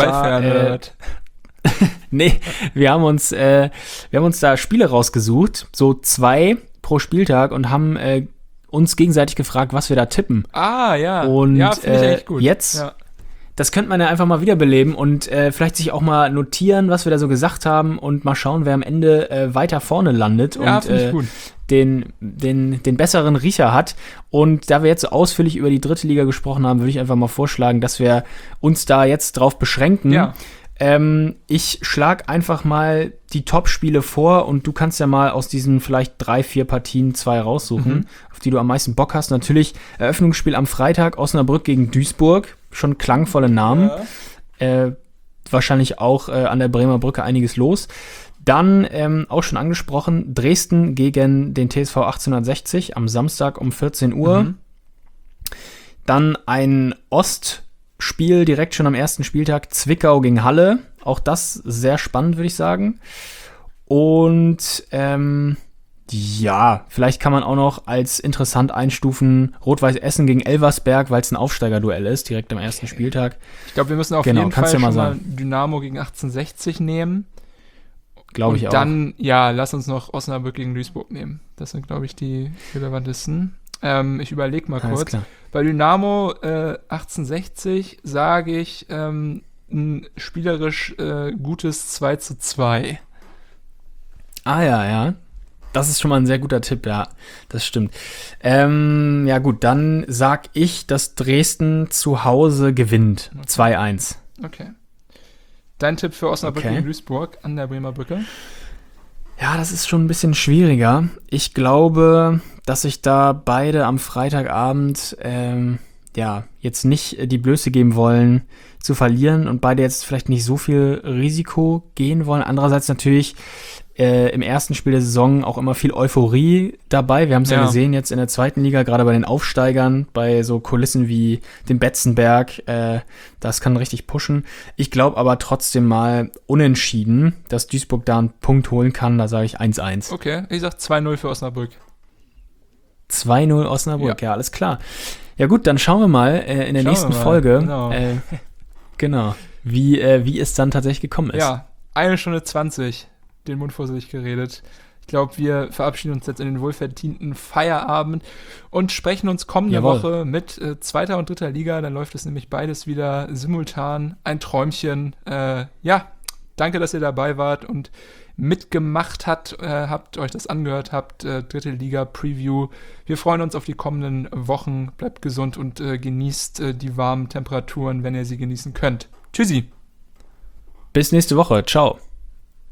wir haben uns da Spiele rausgesucht, so 2 pro Spieltag und haben uns gegenseitig gefragt, was wir da tippen. Ah, ja. Und finde ich echt gut. Jetzt... Ja. Das könnte man ja einfach mal wiederbeleben und vielleicht sich auch mal notieren, was wir da so gesagt haben und mal schauen, wer am Ende weiter vorne landet. Ja, und finde ich gut. den besseren Riecher hat. Und da wir jetzt so ausführlich über die dritte Liga gesprochen haben, würde ich einfach mal vorschlagen, dass wir uns da jetzt drauf beschränken. Ja. Ich schlage einfach mal die Top-Spiele vor und du kannst ja mal aus diesen vielleicht 3-4 Partien 2 raussuchen, auf die du am meisten Bock hast. Natürlich Eröffnungsspiel am Freitag, Osnabrück gegen Duisburg, schon klangvolle Namen. Ja. Wahrscheinlich auch an der Bremer Brücke einiges los. Dann, auch schon angesprochen, Dresden gegen den TSV 1860 am Samstag um 14 Uhr. Dann ein Ostspiel direkt schon am ersten Spieltag, Zwickau gegen Halle. Auch das sehr spannend, würde ich sagen. Und ja, vielleicht kann man auch noch als interessant einstufen Rot-Weiß Essen gegen Elversberg, weil es ein Aufsteigerduell ist, direkt am ersten Spieltag. Ich glaube, wir müssen auf jeden Fall schon mal Dynamo gegen 1860 nehmen. Glaube ich auch. Und dann, ja, lass uns noch Osnabrück gegen Duisburg nehmen. Das sind, glaube ich, die relevantesten. Ich überlege mal kurz. Bei Dynamo 1860 sage ich ein spielerisch gutes 2:2. Ah ja. Das ist schon mal ein sehr guter Tipp, ja. Das stimmt. Ja gut, dann sag ich, dass Dresden zu Hause gewinnt. 2:1. Okay. Dein Tipp für Osnabrück gegen Duisburg an der Bremer Brücke? Ja, das ist schon ein bisschen schwieriger. Ich glaube, dass sich da beide am Freitagabend jetzt nicht die Blöße geben wollen zu verlieren und beide jetzt vielleicht nicht so viel Risiko gehen wollen. Andererseits natürlich im ersten Spiel der Saison auch immer viel Euphorie dabei. Wir haben es ja gesehen jetzt in der zweiten Liga, gerade bei den Aufsteigern, bei so Kulissen wie dem Betzenberg. Das kann richtig pushen. Ich glaube aber trotzdem mal unentschieden, dass Duisburg da einen Punkt holen kann. Da sage ich 1:1. Okay, ich sage 2:0 für Osnabrück. 2:0 Osnabrück, ja, alles klar. Ja gut, dann schauen wir mal in der nächsten Folge, wie es dann tatsächlich gekommen ist. Ja, 1 Stunde 20. Den Mund vor sich geredet. Ich glaube, wir verabschieden uns jetzt in den wohlverdienten Feierabend und sprechen uns kommende Woche mit zweiter und dritter Liga. Dann läuft es nämlich beides wieder simultan. Ein Träumchen. Danke, dass ihr dabei wart und mitgemacht habt, euch das angehört habt. Dritte Liga Preview. Wir freuen uns auf die kommenden Wochen. Bleibt gesund und genießt die warmen Temperaturen, wenn ihr sie genießen könnt. Tschüssi. Bis nächste Woche. Ciao.